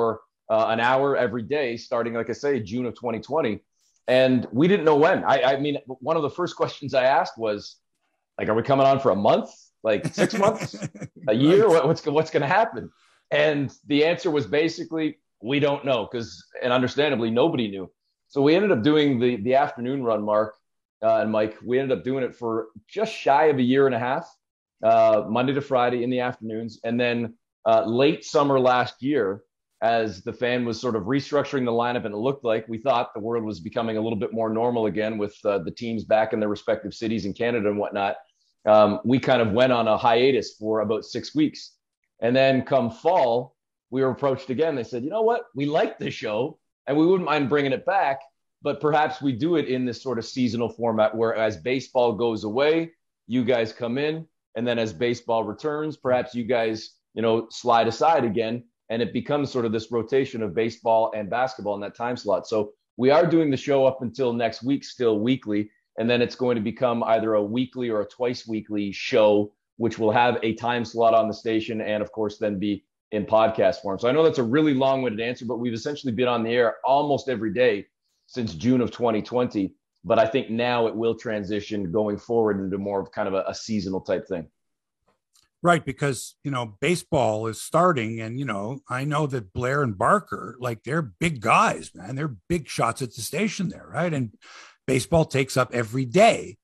an hour every day, starting, like I say, June of 2020. And we didn't know when. I mean, one of the first questions I asked was, like, are we coming on for a month, like 6 months, a year? Right. What's going to happen? And the answer was basically, we don't know, and understandably, nobody knew. So we ended up doing the afternoon run, Mark and Mike. We ended up doing it for just shy of a year and a half, Monday to Friday in the afternoons. And then late summer last year, as the Fan was sort of restructuring the lineup, and it looked like we thought the world was becoming a little bit more normal again with the teams back in their respective cities in Canada and whatnot, we kind of went on a hiatus for about 6 weeks. And then come fall, we were approached again. They said, you know what? We like the show and we wouldn't mind bringing it back, but perhaps we do it in this sort of seasonal format where as baseball goes away, you guys come in, and then as baseball returns, perhaps you guys, slide aside again, and it becomes sort of this rotation of baseball and basketball in that time slot. So we are doing the show up until next week, still weekly, and then it's going to become either a weekly or a twice weekly show, which will have a time slot on the station and, of course, then be in podcast form. So I know that's a really long-winded answer, but we've essentially been on the air almost every day since June of 2020. But I think now it will transition going forward into more of kind of a seasonal type thing. Right, because, baseball is starting, and, I know that Blair and Barker, like, they're big guys, man. They're big shots at the station there, right? And baseball takes up every day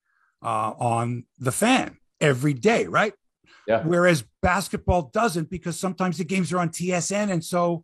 on the Fan, every day, right? Yeah. Whereas basketball doesn't, because sometimes the games are on TSN. And so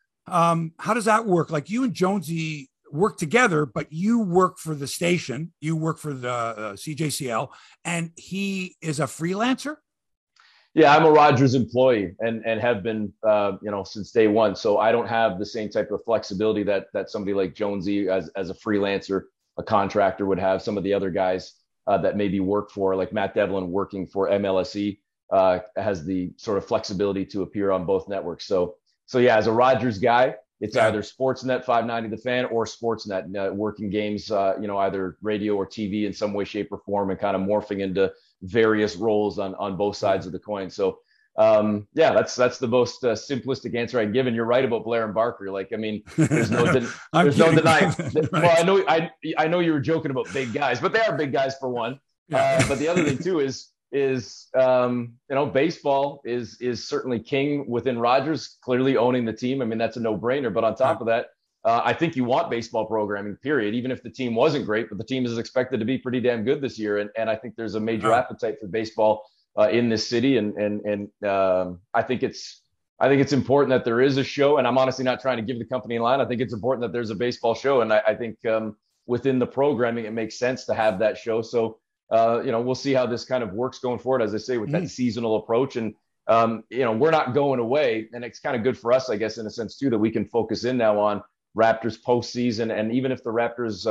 how does that work? Like, you and Jonesy work together, but you work for the station, you work for the CJCL, and he is a freelancer? Yeah, I'm a Rogers employee and have been, since day one. So I don't have the same type of flexibility that somebody like Jonesy as a freelancer, a contractor would have. Some of the other guys that maybe work for, like Matt Devlin working for MLSE, has the sort of flexibility to appear on both networks. So yeah, as a Rogers guy, it's either Sportsnet 590 The Fan or Sportsnet, working games, either radio or TV in some way, shape, or form, and kind of morphing into various roles on both sides of the coin. So that's the most simplistic answer I can give. And you're right about Blair and Barker. Like, I mean, there's no denying. Well, I know you were joking about big guys, but they are big guys for one. Yeah. But the other thing too is baseball is certainly king within Rogers, clearly owning the team. I mean, that's a no-brainer. But on top of that, I think you want baseball programming, period, even if the team wasn't great, but the team is expected to be pretty damn good this year. And I think there's a major appetite for baseball in this city. And I think it's important that there is a show. And I'm honestly not trying to give the company in line. I think it's important that there's a baseball show. And I think within the programming, it makes sense to have that show. So, we'll see how this kind of works going forward, as I say, with that seasonal approach. And, we're not going away. And it's kind of good for us, I guess, in a sense, too, that we can focus in now on Raptors postseason. And even if the Raptors,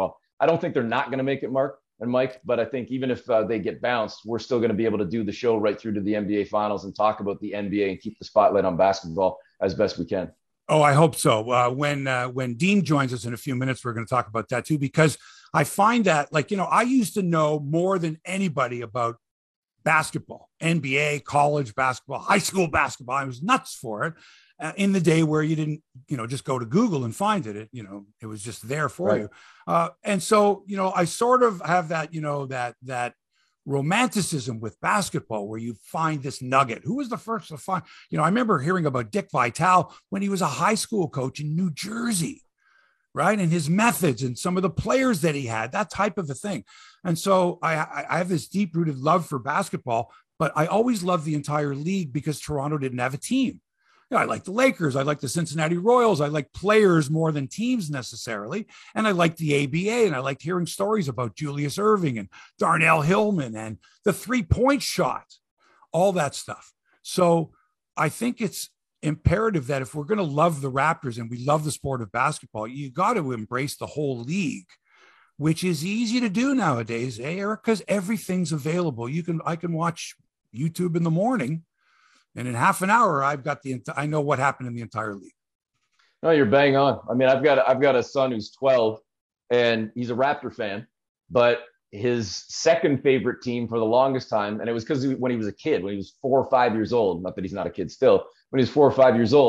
I don't think they're not going to make it, Mark and Mike, but I think even if they get bounced, we're still going to be able to do the show right through to the NBA finals and talk about the NBA and keep the spotlight on basketball as best we can. Oh, I hope so. When Dean joins us in a few minutes, we're going to talk about that too, because I find that, I used to know more than anybody about basketball, NBA, college basketball, high school basketball. I was nuts for it in the day where you didn't, just go to Google and find it. It was just there for you. And so, I sort of have that, that romanticism with basketball where you find this nugget. Who was the first to find? I remember hearing about Dick Vitale when he was a high school coach in New Jersey, right? And his methods and some of the players that he had, that type of a thing. And so I have this deep-rooted love for basketball, but I always loved the entire league because Toronto didn't have a team. I like the Lakers. I like the Cincinnati Royals. I like players more than teams necessarily. And I like the ABA, and I liked hearing stories about Julius Erving and Darnell Hillman and the three-point shot, all that stuff. So I think it's imperative that if we're going to love the Raptors and we love the sport of basketball, you got to embrace the whole league, which is easy to do nowadays, Eric, because everything's available. I can watch YouTube in the morning, and in half an hour, I know what happened in the entire league. No, you're bang on. I mean, I've got a son who's 12, and he's a Raptor fan, but his second favorite team for the longest time, and it was because when he was a kid, when he was 4 or 5 years old, not that he's not a kid still, when he was 4 or 5 years old,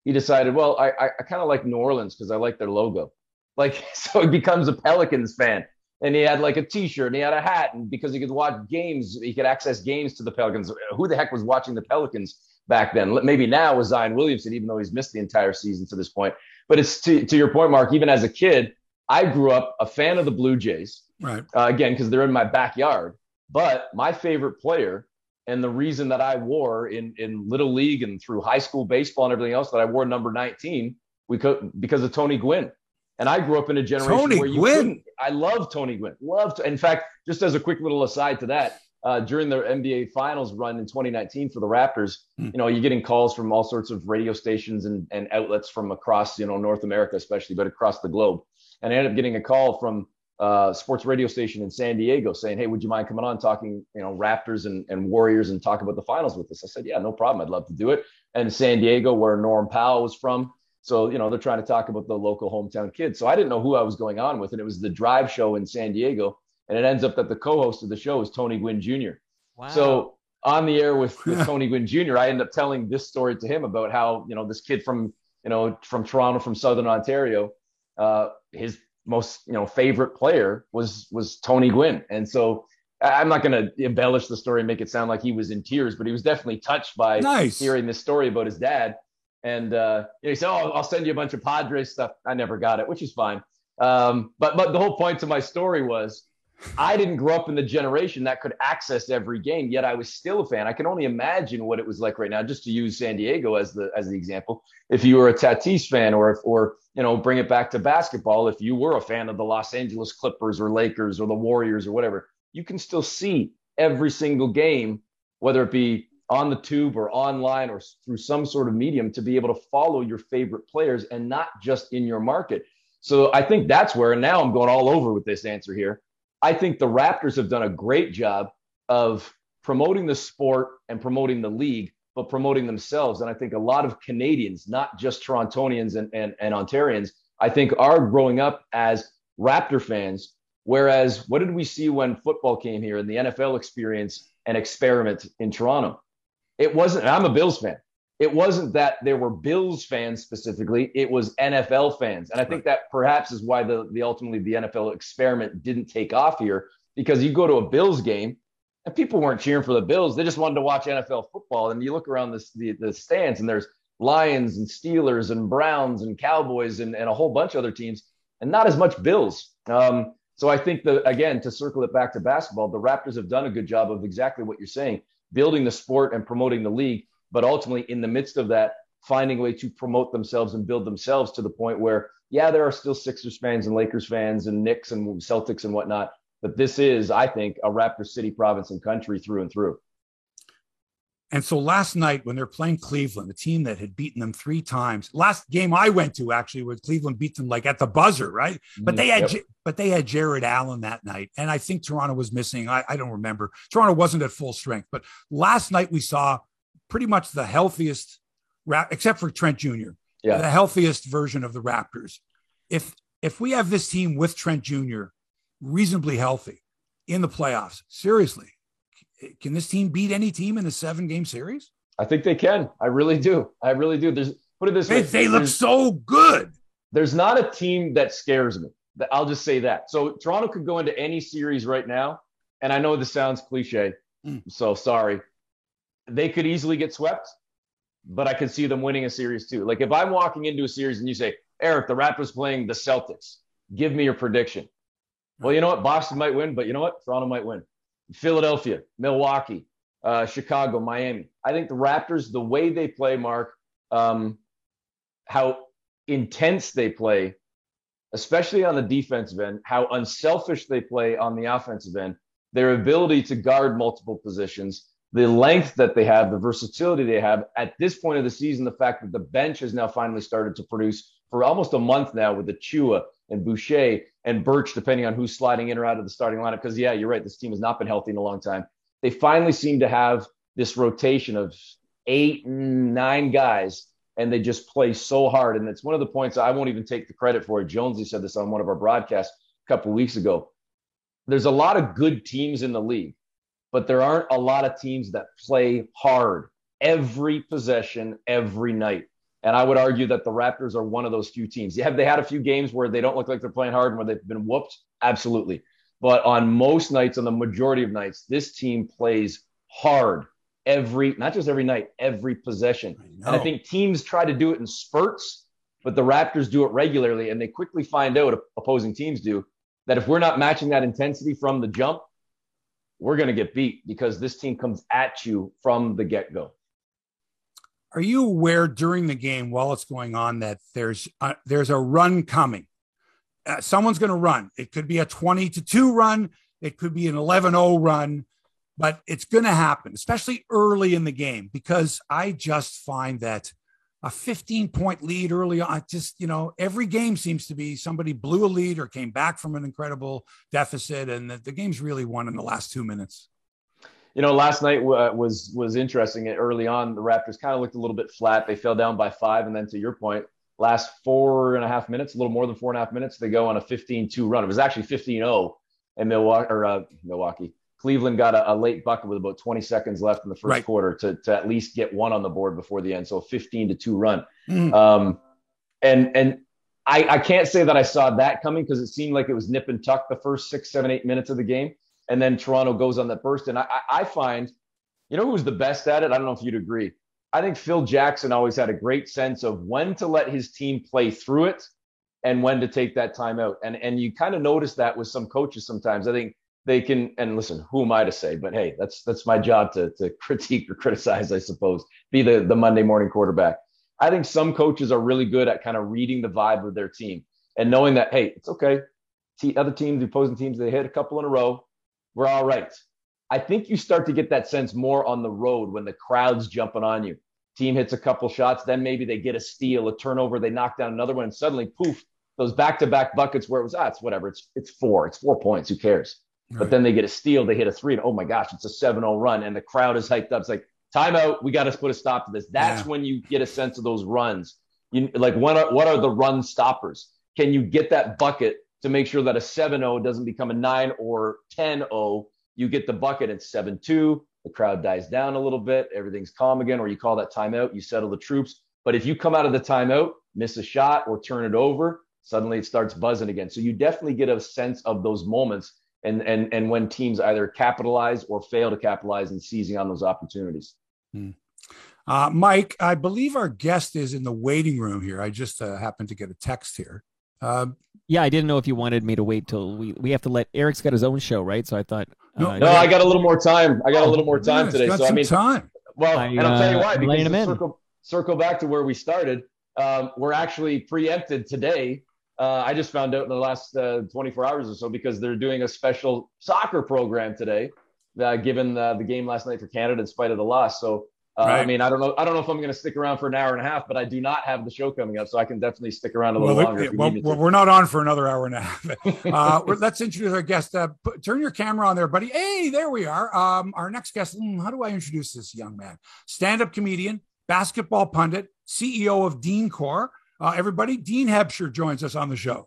he decided, well, I kind of like New Orleans because I like their logo. Like, so he becomes a Pelicans fan. And he had like a T-shirt and he had a hat. And because he could watch games, he could access games to the Pelicans. Who the heck was watching the Pelicans back then? Maybe now was Zion Williamson, even though he's missed the entire season to this point. But it's to your point, Mark, even as a kid, I grew up a fan of the Blue Jays. Right. Again, because they're in my backyard. But my favorite player and the reason that I wore in Little League and through high school baseball and everything else that I wore number 19 because of Tony Gwynn. And I grew up in a generation where you couldn't. I love Tony Gwynn. In fact, just as a quick little aside to that, during the NBA Finals run in 2019 for the Raptors, you're getting calls from all sorts of radio stations and outlets from across, North America especially, but across the globe. And I ended up getting a call from a sports radio station in San Diego saying, hey, would you mind coming on talking, Raptors and Warriors and talk about the finals with us? I said, yeah, no problem. I'd love to do it. And San Diego, where Norm Powell was from. So, they're trying to talk about the local hometown kids. So I didn't know who I was going on with. And it was the Drive show in San Diego. And it ends up that the co-host of the show is Tony Gwynn Jr. Wow. So on the air with Tony Gwynn Jr., I end up telling this story to him about how, this kid from Toronto, from Southern Ontario, his most, favorite player was Tony Gwynn. And so I'm not going to embellish the story and make it sound like he was in tears, but he was definitely touched by hearing this story about his dad. And he said, oh, I'll send you a bunch of Padres stuff. I never got it, which is fine. But the whole point to my story was I didn't grow up in the generation that could access every game, yet I was still a fan. I can only imagine what it was like right now, just to use San Diego as the example. If you were a Tatis fan or bring it back to basketball, if you were a fan of the Los Angeles Clippers or Lakers or the Warriors or whatever, you can still see every single game, whether it be on the tube or online or through some sort of medium, to be able to follow your favorite players and not just in your market. So I think that's where, and now I'm going all over with this answer here, I think the Raptors have done a great job of promoting the sport and promoting the league, but promoting themselves. And I think a lot of Canadians, not just Torontonians and Ontarians, I think are growing up as Raptor fans. Whereas what did we see when football came here and the NFL experience and experiment in Toronto? It wasn't, and I'm a Bills fan. It wasn't that there were Bills fans specifically. It was NFL fans. And I think that perhaps is why ultimately the NFL experiment didn't take off here, because you go to a Bills game and people weren't cheering for the Bills. They just wanted to watch NFL football. And you look around the stands and there's Lions and Steelers and Browns and Cowboys and a whole bunch of other teams, and not as much Bills. So I think again, to circle it back to basketball, the Raptors have done a good job of exactly what you're saying, building the sport and promoting the league, but ultimately in the midst of that, finding a way to promote themselves and build themselves to the point where, yeah, there are still Sixers fans and Lakers fans and Knicks and Celtics and whatnot. But this is, I think, a Raptor city, province, and country through and through. And so last night when they're playing Cleveland, a team that had beaten them 3 times, last game I went to actually was Cleveland beat them like at the buzzer, right? But they had Jared Allen that night. And I think Toronto was missing. I don't remember. Toronto wasn't at full strength. But last night we saw pretty much the healthiest, except for Trent Jr., the healthiest version of the Raptors. If we have this team with Trent Jr. reasonably healthy in the playoffs, seriously, can this team beat any team in a 7-game series? I think they can. I really do. Put it this way. They look so good. There's not a team that scares me. I'll just say that. So Toronto could go into any series right now. And I know this sounds cliche, so sorry. They could easily get swept, but I could see them winning a series too. Like if I'm walking into a series and you say, Eric, the Raptors playing the Celtics, give me your prediction. Well, you know what? Boston might win, but you know what? Toronto might win. Philadelphia, Milwaukee, Chicago, Miami. I think the Raptors, the way they play, Mark, how intense they play, especially on the defensive end, how unselfish they play on the offensive end, their ability to guard multiple positions, the length that they have, the versatility they have. At this point of the season, the fact that the bench has now finally started to produce for almost a month now with Achua and Boucher and Birch, depending on who's sliding in or out of the starting lineup. Because, yeah, you're right, this team has not been healthy in a long time. They finally seem to have this rotation of 8, 9 guys, and they just play so hard. And it's one of the points I won't even take the credit for. Jonesy said this on one of our broadcasts a couple of weeks ago. There's a lot of good teams in the league, but there aren't a lot of teams that play hard every possession, every night. And I would argue that the Raptors are one of those few teams. They had a few games where they don't look like they're playing hard and where they've been whooped. Absolutely. But on most nights, on the majority of nights, this team plays hard not just every night, every possession. And I think teams try to do it in spurts, but the Raptors do it regularly. And they quickly find out, opposing teams do, that if we're not matching that intensity from the jump, we're going to get beat because this team comes at you from the get-go. Are you aware during the game while it's going on that there's a run coming? Someone's going to run. It could be a 20-2 run. It could be an 11-0 run, but it's going to happen, especially early in the game, because I just find that a 15-point lead early on, every game seems to be somebody blew a lead or came back from an incredible deficit, and the game's really won in the last 2 minutes. Last night was interesting. Early on, the Raptors kind of looked a little bit flat. They fell down by 5. And then to your point, last 4.5 minutes, a little more than 4.5 minutes, they go on a 15-2 run. It was actually 15-0 in Milwaukee. Cleveland got a late bucket with about 20 seconds left in the first quarter to at least get one on the board before the end. So a 15-2 run. And I can't say that I saw that coming because it seemed like it was nip and tuck the first 6, 7, 8 minutes of the game. And then Toronto goes on that burst. And I find, who was the best at it? I don't know if you'd agree. I think Phil Jackson always had a great sense of when to let his team play through it and when to take that timeout. And you kind of notice that with some coaches sometimes. I think they can, and listen, who am I to say? But hey, that's my job to critique or criticize, I suppose, be the Monday morning quarterback. I think some coaches are really good at kind of reading the vibe of their team and knowing that, hey, it's okay. Other teams, the opposing teams, they hit a couple in a row. We're all right. I think you start to get that sense more on the road when the crowd's jumping on you. Team hits a couple shots, then maybe they get a steal, a turnover, they knock down another one, and suddenly, poof, those back-to-back buckets where it was, it's whatever, it's 4 points, who cares? Right. But then they get a steal, they hit a 3, and oh my gosh, it's a 7-0 run, and the crowd is hyped up. It's like, timeout, we got to put a stop to this. That's when you get a sense of those runs. What are the run stoppers? Can you get that bucket to make sure that a 7-0 doesn't become a 9 or 10-0? You get the bucket at 7-2, the crowd dies down a little bit, everything's calm again, or you call that timeout, you settle the troops. But if you come out of the timeout, miss a shot or turn it over, suddenly it starts buzzing again. So you definitely get a sense of those moments and when teams either capitalize or fail to capitalize and seizing on those opportunities. Mike, I believe our guest is in the waiting room here. I just happened to get a text here. Yeah, I didn't know if you wanted me to wait till we have to let Eric's got his own show, right? So I thought no, I got a little more time. I got a little more time today. So time. Well, and I'll tell you why, because circle back to where we started. We're actually preempted today. I just found out in the last 24 hours or so because they're doing a special soccer program today, given the game last night for Canada in spite of the loss. So right. I mean, I don't know if I'm going to stick around for an hour and a half, but I do not have the show coming up, so I can definitely stick around a little longer. We're not on for another hour and a half. Let's introduce our guest. Turn your camera on there, buddy. Hey, there we are. Our next guest. How do I introduce this young man? Stand-up comedian, basketball pundit, CEO of Dean Core. Everybody, Dean Hebscher joins us on the show.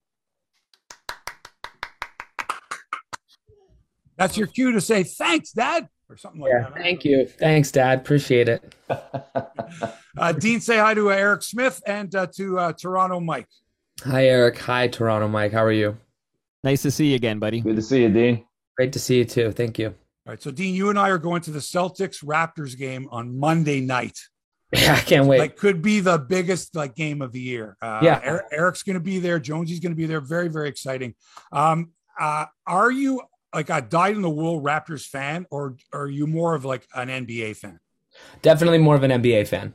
That's your cue to say thanks, Dad. Or something like that. Thank you. Thanks, Dad. Appreciate it. Dean, say hi to Eric Smith and to Toronto Mike. Hi, Eric. Hi, Toronto Mike. How are you? Nice to see you again, buddy. Good to see you, Dean. Great to see you too. Thank you. All right. So, Dean, you and I are going to the Celtics-Raptors game on Monday night. Yeah, I can't wait. Could be the biggest game of the year. Eric's going to be there. Jonesy's going to be there. Very, very exciting. Are you a dyed-in-the-wool Raptors fan, or are you more of an NBA fan? Definitely more of an NBA fan.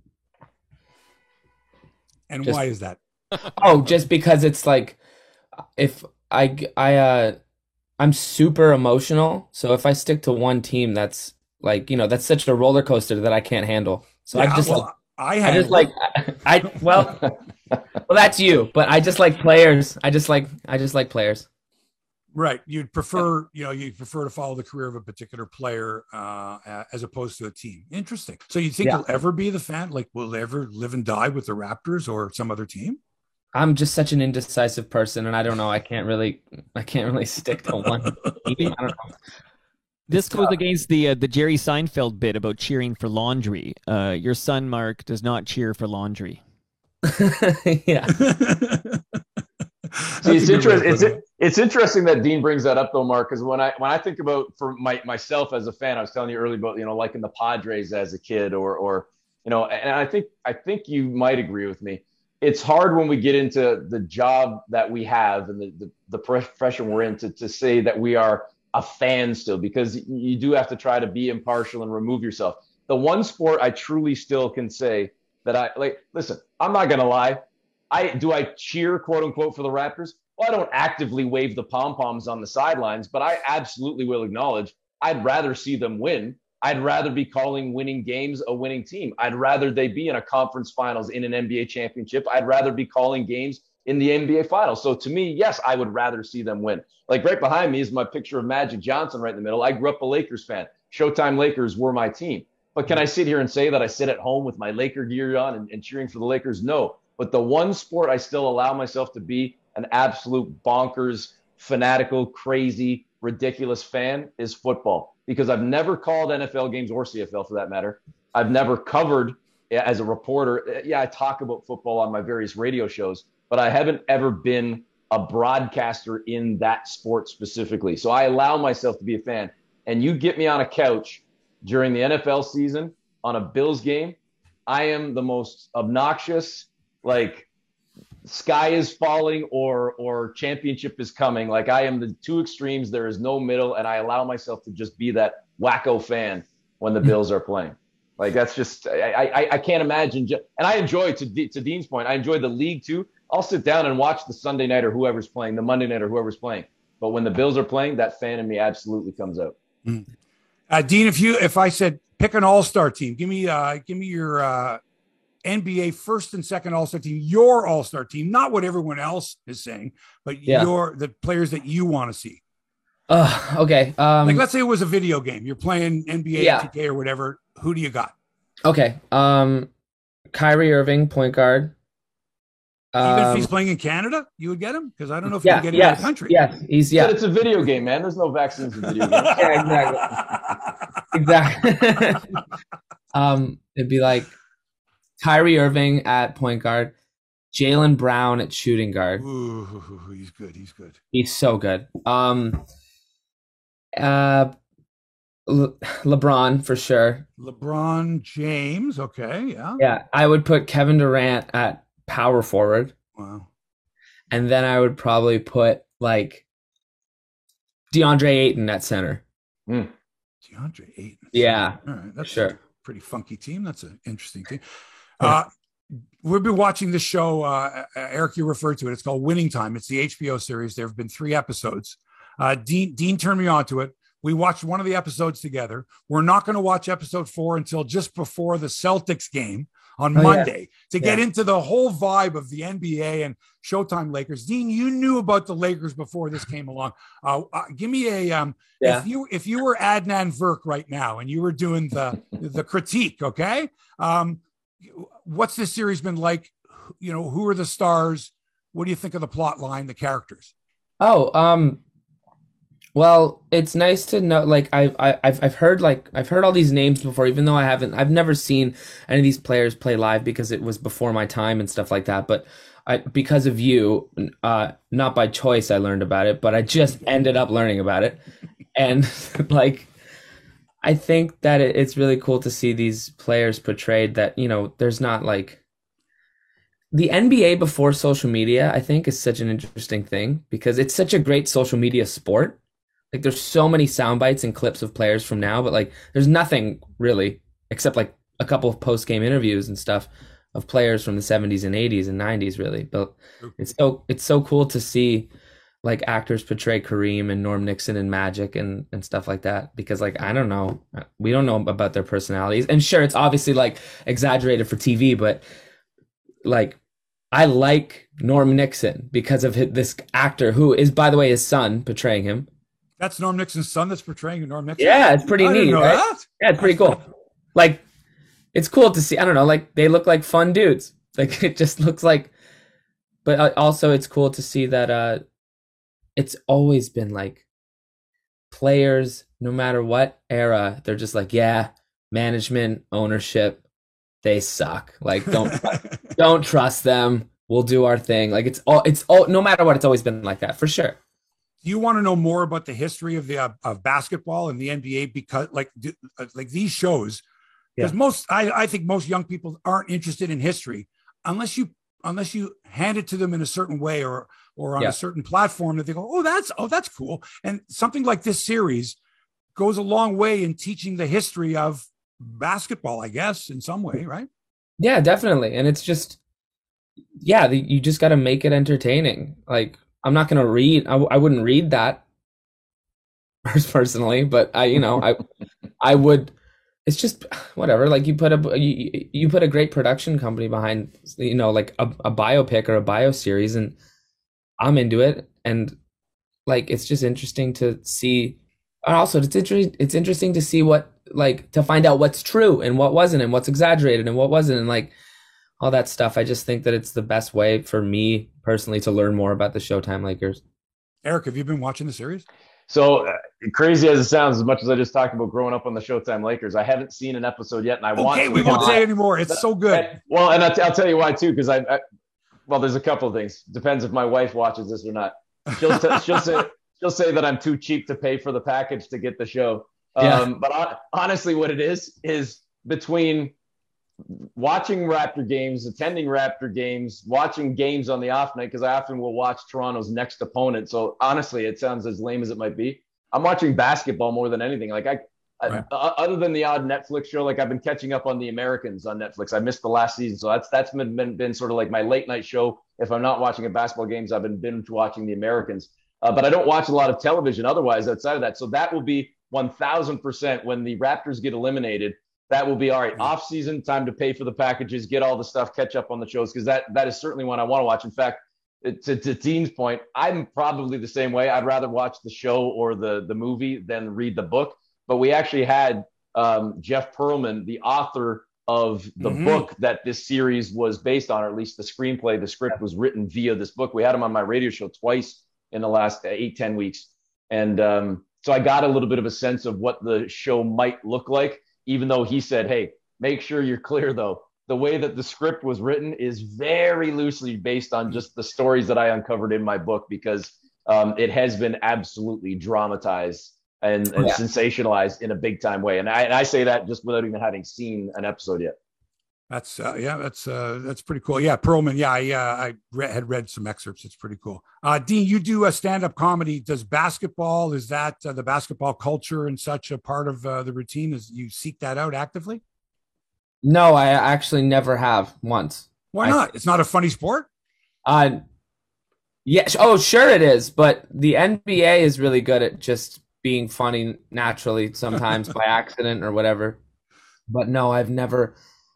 And why is that? Just because it's if I'm super emotional. So if I stick to one team, that's that's such a roller coaster that I can't handle. So well, that's you, but I just like players. I just like players. Right. You'd prefer, to follow the career of a particular player as opposed to a team. Interesting. So you think you'll ever be the fan? Will they ever live and die with the Raptors or some other team? I'm just such an indecisive person, and I don't know. I can't really stick to one team. I don't know. This goes against the Jerry Seinfeld bit about cheering for laundry. Your son, Mark, does not cheer for laundry. Yeah. See, it's interesting that Dean brings that up though, Mark, because when I think about for myself as a fan, I was telling you earlier about, liking the Padres as a kid or and I think you might agree with me. It's hard when we get into the job that we have and the profession we're in to say that we are a fan still, because you do have to try to be impartial and remove yourself. The one sport I truly still can say that I like, listen, I'm not going to lie. I cheer, quote unquote, for the Raptors? Well, I don't actively wave the pom-poms on the sidelines, but I absolutely will acknowledge I'd rather see them win. I'd rather be calling winning games a winning team. I'd rather they be in a conference finals, in an NBA championship. I'd rather be calling games in the NBA finals. So to me, yes, I would rather see them win. Like right behind me is my picture of Magic Johnson right in the middle. I grew up a Lakers fan. Showtime Lakers were my team. But can I sit here and say that I sit at home with my Laker gear on and cheering for the Lakers? No. But the one sport I still allow myself to be an absolute bonkers, fanatical, crazy, ridiculous fan is football. Because I've never called NFL games or CFL for that matter. I've never covered as a reporter. Yeah, I talk about football on my various radio shows, but I haven't ever been a broadcaster in that sport specifically. So I allow myself to be a fan. And you get me on a couch during the NFL season on a Bills game, I am the most obnoxious, like sky is falling or championship is coming. Like I am the two extremes. There is no middle. And I allow myself to just be that wacko fan when the Bills are playing. Like that's just, I can't imagine. And I enjoy, to Dean's point, I enjoy the league too. I'll sit down and watch the Sunday night or whoever's playing, the Monday night or whoever's playing. But when the Bills are playing, that fan in me absolutely comes out. Dean, if I said pick an all-star team, give me your NBA first and second all-star team, your all-star team, not what everyone else is saying, but the players that you want to see. Okay. Like let's say it was a video game. You're playing NBA 2K or whatever. Who do you got? Okay. Kyrie Irving, point guard. Even if he's playing in Canada, you would get him? Because I don't know if you can get him in the country. Yes, But it's a video game, man. There's no vaccines in video games. Yeah, exactly. It'd be like Kyrie Irving at point guard, Jaylen Brown at shooting guard. Ooh, he's good. He's good. He's so good. LeBron for sure. LeBron James. Okay, yeah. Yeah, I would put Kevin Durant at power forward. Wow. And then I would probably put like DeAndre Ayton at center. DeAndre Ayton. Yeah. All right. That's sure. a pretty funky team. That's an interesting team. We've been watching this show. Eric, you referred to it. It's called Winning Time. It's the HBO series. There have been 3 episodes. Dean turned me on to it. We watched one of the episodes together. We're not going to watch episode 4 until just before the Celtics game on Monday to get into the whole vibe of the NBA and Showtime Lakers. Dean, you knew about the Lakers before this came along. Give me a if you were Adnan Virk right now and you were doing the critique, okay? What's this series been like? You know, who are the stars? What do you think of the plot line, the characters? Well, it's nice to know. Like I've heard all these names before, even though I've never seen any of these players play live because it was before my time and stuff like that. But because of you, not by choice, I learned about it, but I just ended up learning about it, and like I think that it's really cool to see these players portrayed. That there's not like the NBA before social media. I think is such an interesting thing because it's such a great social media sport. Like there's so many sound bites and clips of players from now, but like there's nothing really except like a couple of post-game interviews and stuff of players from the 70s and 80s and 90s really. But it's so cool to see like actors portray Kareem and Norm Nixon and Magic and stuff like that because like I don't know, we don't know about their personalities. And sure, it's obviously like exaggerated for TV, but like I like Norm Nixon because of this actor who is, by the way, his son portraying him. That's Norm Nixon's son that's portraying Norm Nixon? Yeah, it's pretty neat, right? That. Yeah, it's pretty cool. Like, it's cool to see. I don't know, like, they look like fun dudes. Like, it just looks like... But also, it's cool to see that it's always been, like, players no matter what era, they're just like, yeah, management, ownership, they suck. Like, don't trust them. We'll do our thing. Like, it's all, no matter what, it's always been like that for sure. Do you want to know more about the history of the of basketball and the NBA? Because like these shows, because I think most young people aren't interested in history unless you hand it to them in a certain way or on a certain platform that they go, oh, that's cool. And something like this series goes a long way in teaching the history of basketball, I guess, in some way, right? Yeah, definitely. And it's just, you just got to make it entertaining. Like, I'm not going to read, I wouldn't read that personally, but I would, it's just whatever. Like, you put a great production company behind, like a biopic or a bio series, and I'm into it. And like, it's just interesting to see. And also it's interesting to see to find out what's true and what wasn't, and what's exaggerated and what wasn't, and like all that stuff. I just think that it's the best way for me personally to learn more about the Showtime Lakers. Eric, have you been watching the series? So crazy as it sounds, as much as I just talked about growing up on the Showtime Lakers, I haven't seen an episode yet, and I want to. Okay, we won't say anymore. It's so good. And I'll tell you why too, because there's a couple of things. Depends if my wife watches this or not. She'll say that I'm too cheap to pay for the package to get the show. But honestly, what it is between watching Raptor games, attending Raptor games, watching games on the off night, because I often will watch Toronto's next opponent. So honestly, it sounds as lame as it might be, I'm watching basketball more than anything. Like other than the odd Netflix show, like I've been catching up on The Americans on Netflix. I missed the last season, so that's been sort of like my late night show. If I'm not watching a basketball games, I've been binge watching The Americans. But I don't watch a lot of television otherwise outside of that. So that will be 1,000% when the Raptors get eliminated. That will be all right. Off season, time to pay for the packages, get all the stuff, catch up on the shows, because that is certainly one I want to watch. In fact, to Dean's point, I'm probably the same way. I'd rather watch the show or the movie than read the book. But we actually had Jeff Pearlman, the author of the book that this series was based on, or at least the screenplay, the script was written via this book. We had him on my radio show twice in the last 8-10 weeks. And so I got a little bit of a sense of what the show might look like, even though he said, hey, make sure you're clear, though. The way that the script was written is very loosely based on just the stories that I uncovered in my book, because it has been absolutely dramatized and sensationalized in a big time way. And I say that just without even having seen an episode yet. That's pretty cool. Yeah, Pearlman. Yeah, I had read some excerpts. It's pretty cool. Dean, you do a stand-up comedy. Does basketball, is that the basketball culture and such a part of the routine? Is you seek that out actively? No, I actually never have once. Why not? It's not a funny sport? Yeah. Oh, sure it is. But the NBA is really good at just being funny naturally, sometimes by accident or whatever. But no, I've never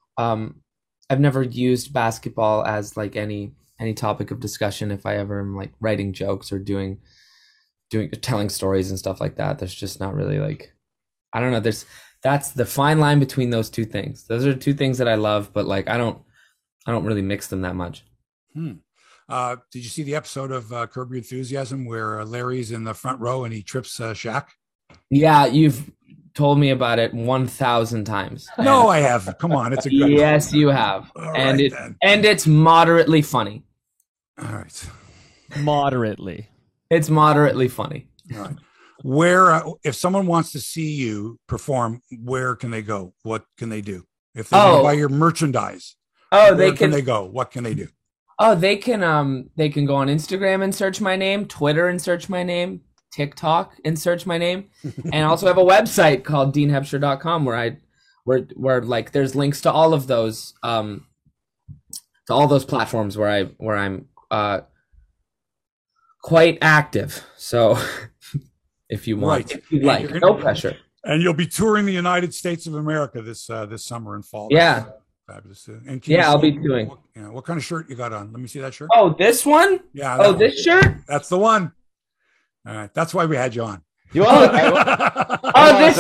used basketball as like any topic of discussion. If I ever am like writing jokes or telling stories and stuff like that, there's just not really like, I don't know. That's the fine line between those two things. Those are two things that I love, but like I don't really mix them that much. Did you see the episode of Curb Your Enthusiasm where Larry's in the front row and he trips Shaq? Yeah, you've told me about it 1,000 times. No, I haven't. Come on, it's a good yes, one. You have, and it's moderately funny. All right, moderately. It's moderately funny. All right. Where, if someone wants to see you perform, where can they go? What can they do? If they want to buy your merchandise, where can they go? What can they do? Oh, they can go on Instagram and search my name, Twitter and search my name, TikTok and search my name, and also have a website called deanhebscher.com where like there's links to all of those platforms where I'm quite active. So if you want, if you like, no pressure. And you'll be touring the United States of America this summer and fall. Yeah. Fabulous. And I'll be doing. What kind of shirt you got on? Let me see that shirt. Oh, this one? Yeah. This shirt? That's the one. All right. That's why we had you on. Guys,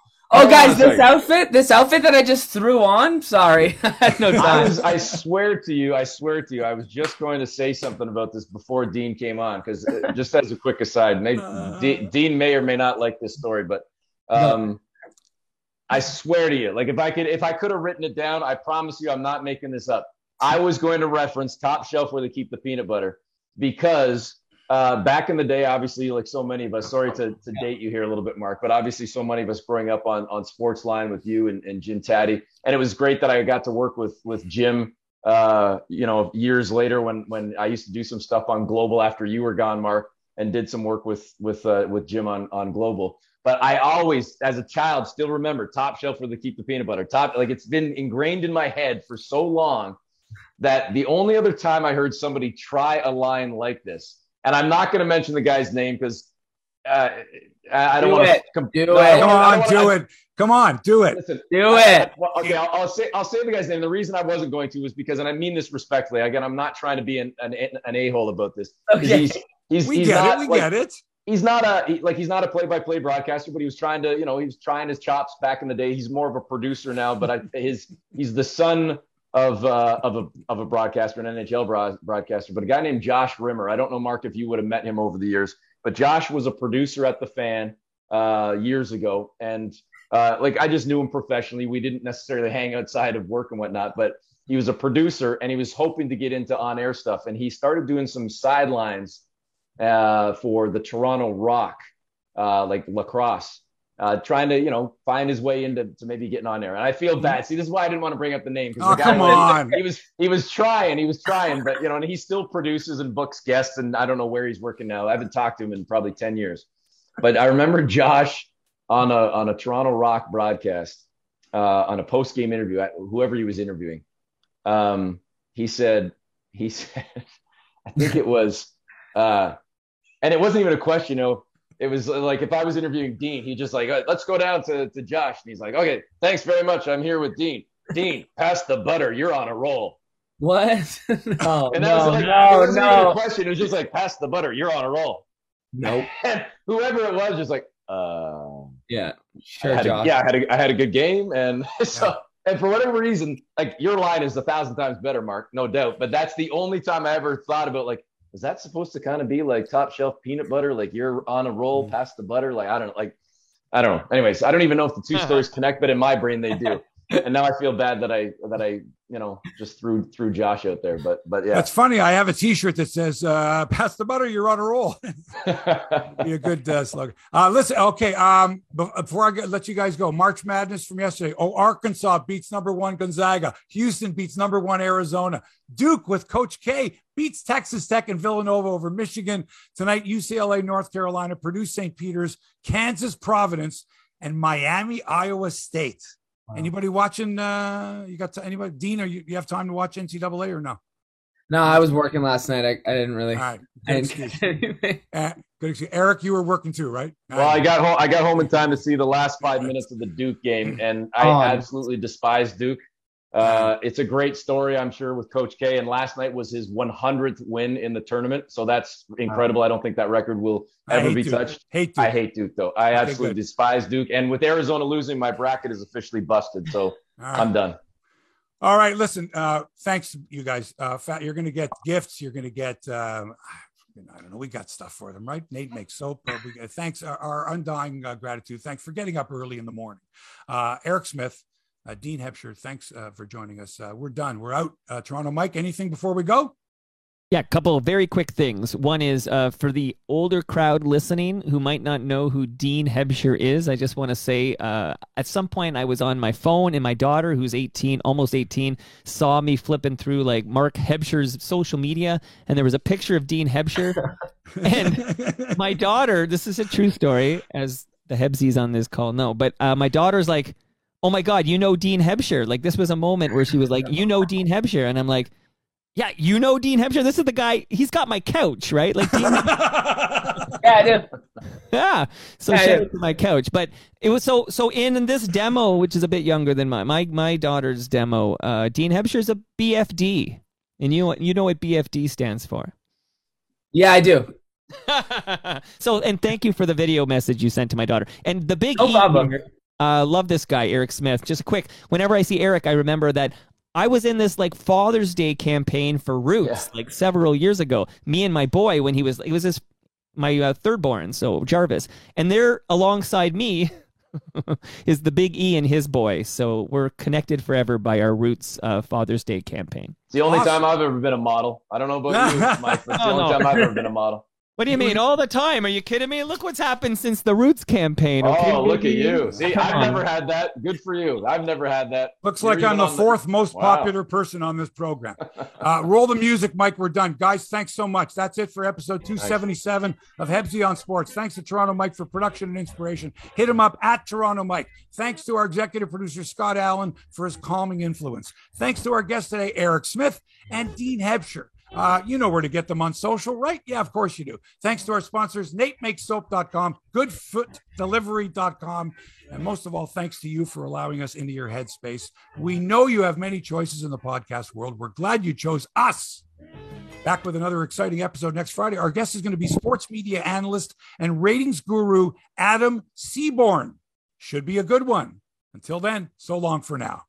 this outfit that I just threw on. Sorry. I had no time. I swear to you, I was just going to say something about this before Dean came on, because just as a quick aside, Dean may or may not like this story, but I swear to you, like if I could have written it down, I promise you I'm not making this up. I was going to reference Top Shelf Where They Keep the Peanut Butter because back in the day, obviously, like so many of us, sorry to date you here a little bit, Mark, but obviously so many of us growing up on Sportsline with you and Jim Taddy. And it was great that I got to work with Jim, years later when I used to do some stuff on Global after you were gone, Mark, and did some work with Jim on Global. But I always, as a child, still remember Top Shelf Where They Keep the Peanut Butter. It's been ingrained in my head for so long that the only other time I heard somebody try a line like this, and I'm not going to mention the guy's name because I don't want to. Come on, do it. Listen, do it. Okay, I'll say the guy's name. The reason I wasn't going to was because, and I mean this respectfully. Again, I'm not trying to be an a-hole about this. Okay. We get it. He's not a play-by-play broadcaster, but he was trying to, he was trying his chops back in the day. He's more of a producer now, but he's the son of a broadcaster, an NHL broadcaster, but a guy named Josh Rimmer. I don't know, Mark, if you would have met him over the years, but Josh was a producer at The Fan years ago, and I just knew him professionally. We didn't necessarily hang outside of work and whatnot, but he was a producer, and he was hoping to get into on-air stuff, and he started doing some sidelines for the Toronto Rock, like lacrosse, trying to, find his way into maybe getting on there. And I feel bad. See, this is why I didn't want to bring up the name. Oh, come on. He was trying, but, and he still produces and books guests, and I don't know where he's working now. I haven't talked to him in probably 10 years. But I remember Josh on a Toronto Rock broadcast, on a post-game interview, whoever he was interviewing. He said, I think it was, and it wasn't even a question, it was like if I was interviewing Dean, he'd just like, let's go down to Josh. And he's like, okay, thanks very much. I'm here with Dean. Dean, pass the butter. You're on a roll. What? No, and that was like, it wasn't even a question. It was just like, pass the butter. You're on a roll. Nope. And whoever it was, just like, yeah, sure, Josh. I had a good game. And so, and for whatever reason, like your line is 1,000 times better, Mark, no doubt. But that's the only time I ever thought about like, is that supposed to kind of be like Top Shelf peanut butter? Like you're on a roll, pass the butter. Like, I don't know. Anyways, I don't even know if the two stories connect, but in my brain they do. And now I feel bad that I just threw Josh out there. But yeah. That's funny. I have a T-shirt that says, pass the butter, you're on a roll. Be a good slugger. Listen, okay. Before I let you guys go, March Madness from yesterday. Arkansas beats #1 Gonzaga. Houston beats #1 Arizona. Duke with Coach K beats Texas Tech and Villanova over Michigan. Tonight, UCLA, North Carolina, Purdue, St. Peter's, Kansas, Providence, and Miami, Iowa State. Wow. Anybody watching? You got anybody? Dean, you have time to watch NCAA or no? No, I was working last night. I didn't really. All right. Good excuse. Good excuse. Eric, you were working too, right? Well, I got home in time to see the last 5 minutes of the Duke game, and I absolutely despise Duke. It's a great story, I'm sure, with Coach K. And last night was his 100th win in the tournament, so that's incredible. I don't think that record will ever be touched. I hate Duke, though. I absolutely despise Duke. And with Arizona losing, my bracket is officially busted, so I'm done. All right, listen. Thanks, you guys. You're going to get gifts. You're going to get. I don't know. We got stuff for them, right? Nate makes soap. Thanks. Our undying gratitude. Thanks for getting up early in the morning. Eric Smith. Dean Hebscher, thanks for joining us. We're done. We're out. Toronto Mike, anything before we go? Yeah, a couple of very quick things. One is for the older crowd listening who might not know who Dean Hebscher is, I just want to say at some point I was on my phone and my daughter, who's 18, almost 18, saw me flipping through like Mark Hebscher's social media, and there was a picture of Dean Hebscher. And my daughter, this is a true story, as the Hebsies on this call know, but my daughter's like, oh my God, you know Dean Hebscher. Like this was a moment where she was like, you know Dean Hebscher. And I'm like, yeah, you know Dean Hebscher? This is the guy, he's got my couch, right? Like Dean Yeah, I do. Yeah. So shout out to my couch. But it was so in this demo, which is a bit younger than my daughter's demo, Dean Hebscher's a BFD. And you know what BFD stands for? Yeah, I do. And thank you for the video message you sent to my daughter. And the big love this guy, Eric Smith. Just quick, whenever I see Eric, I remember that I was in this like Father's Day campaign for Roots like several years ago. Me and my boy, when he was my third born, so Jarvis, and they're alongside me is the big E in his boy. So we're connected forever by our Roots Father's Day campaign. It's the only time I've ever been a model. I don't know about you, Mike, but it's the only time I've ever been a model. What do you mean? All the time? Are you kidding me? Look what's happened since the Roots campaign. Okay? Oh, look at you. See, I've never had that. Good for you. I've never had that. Looks like I'm the fourth most popular person on this program. Roll the music, Mike. We're done. Guys, thanks so much. That's it for episode 277 of Hebsy on Sports. Thanks to Toronto Mike for production and inspiration. Hit him up at Toronto Mike. Thanks to our executive producer, Scott Allen, for his calming influence. Thanks to our guest today, Eric Smith and Dean Hebscher. You know where to get them on social, right? Yeah, of course you do. Thanks to our sponsors, NateMakesSoap.com, GoodFootDelivery.com, and most of all, thanks to you for allowing us into your headspace. We know you have many choices in the podcast world. We're glad you chose us. Back with another exciting episode next Friday. Our guest is going to be sports media analyst and ratings guru Adam Seaborn. Should be a good one. Until then, so long for now.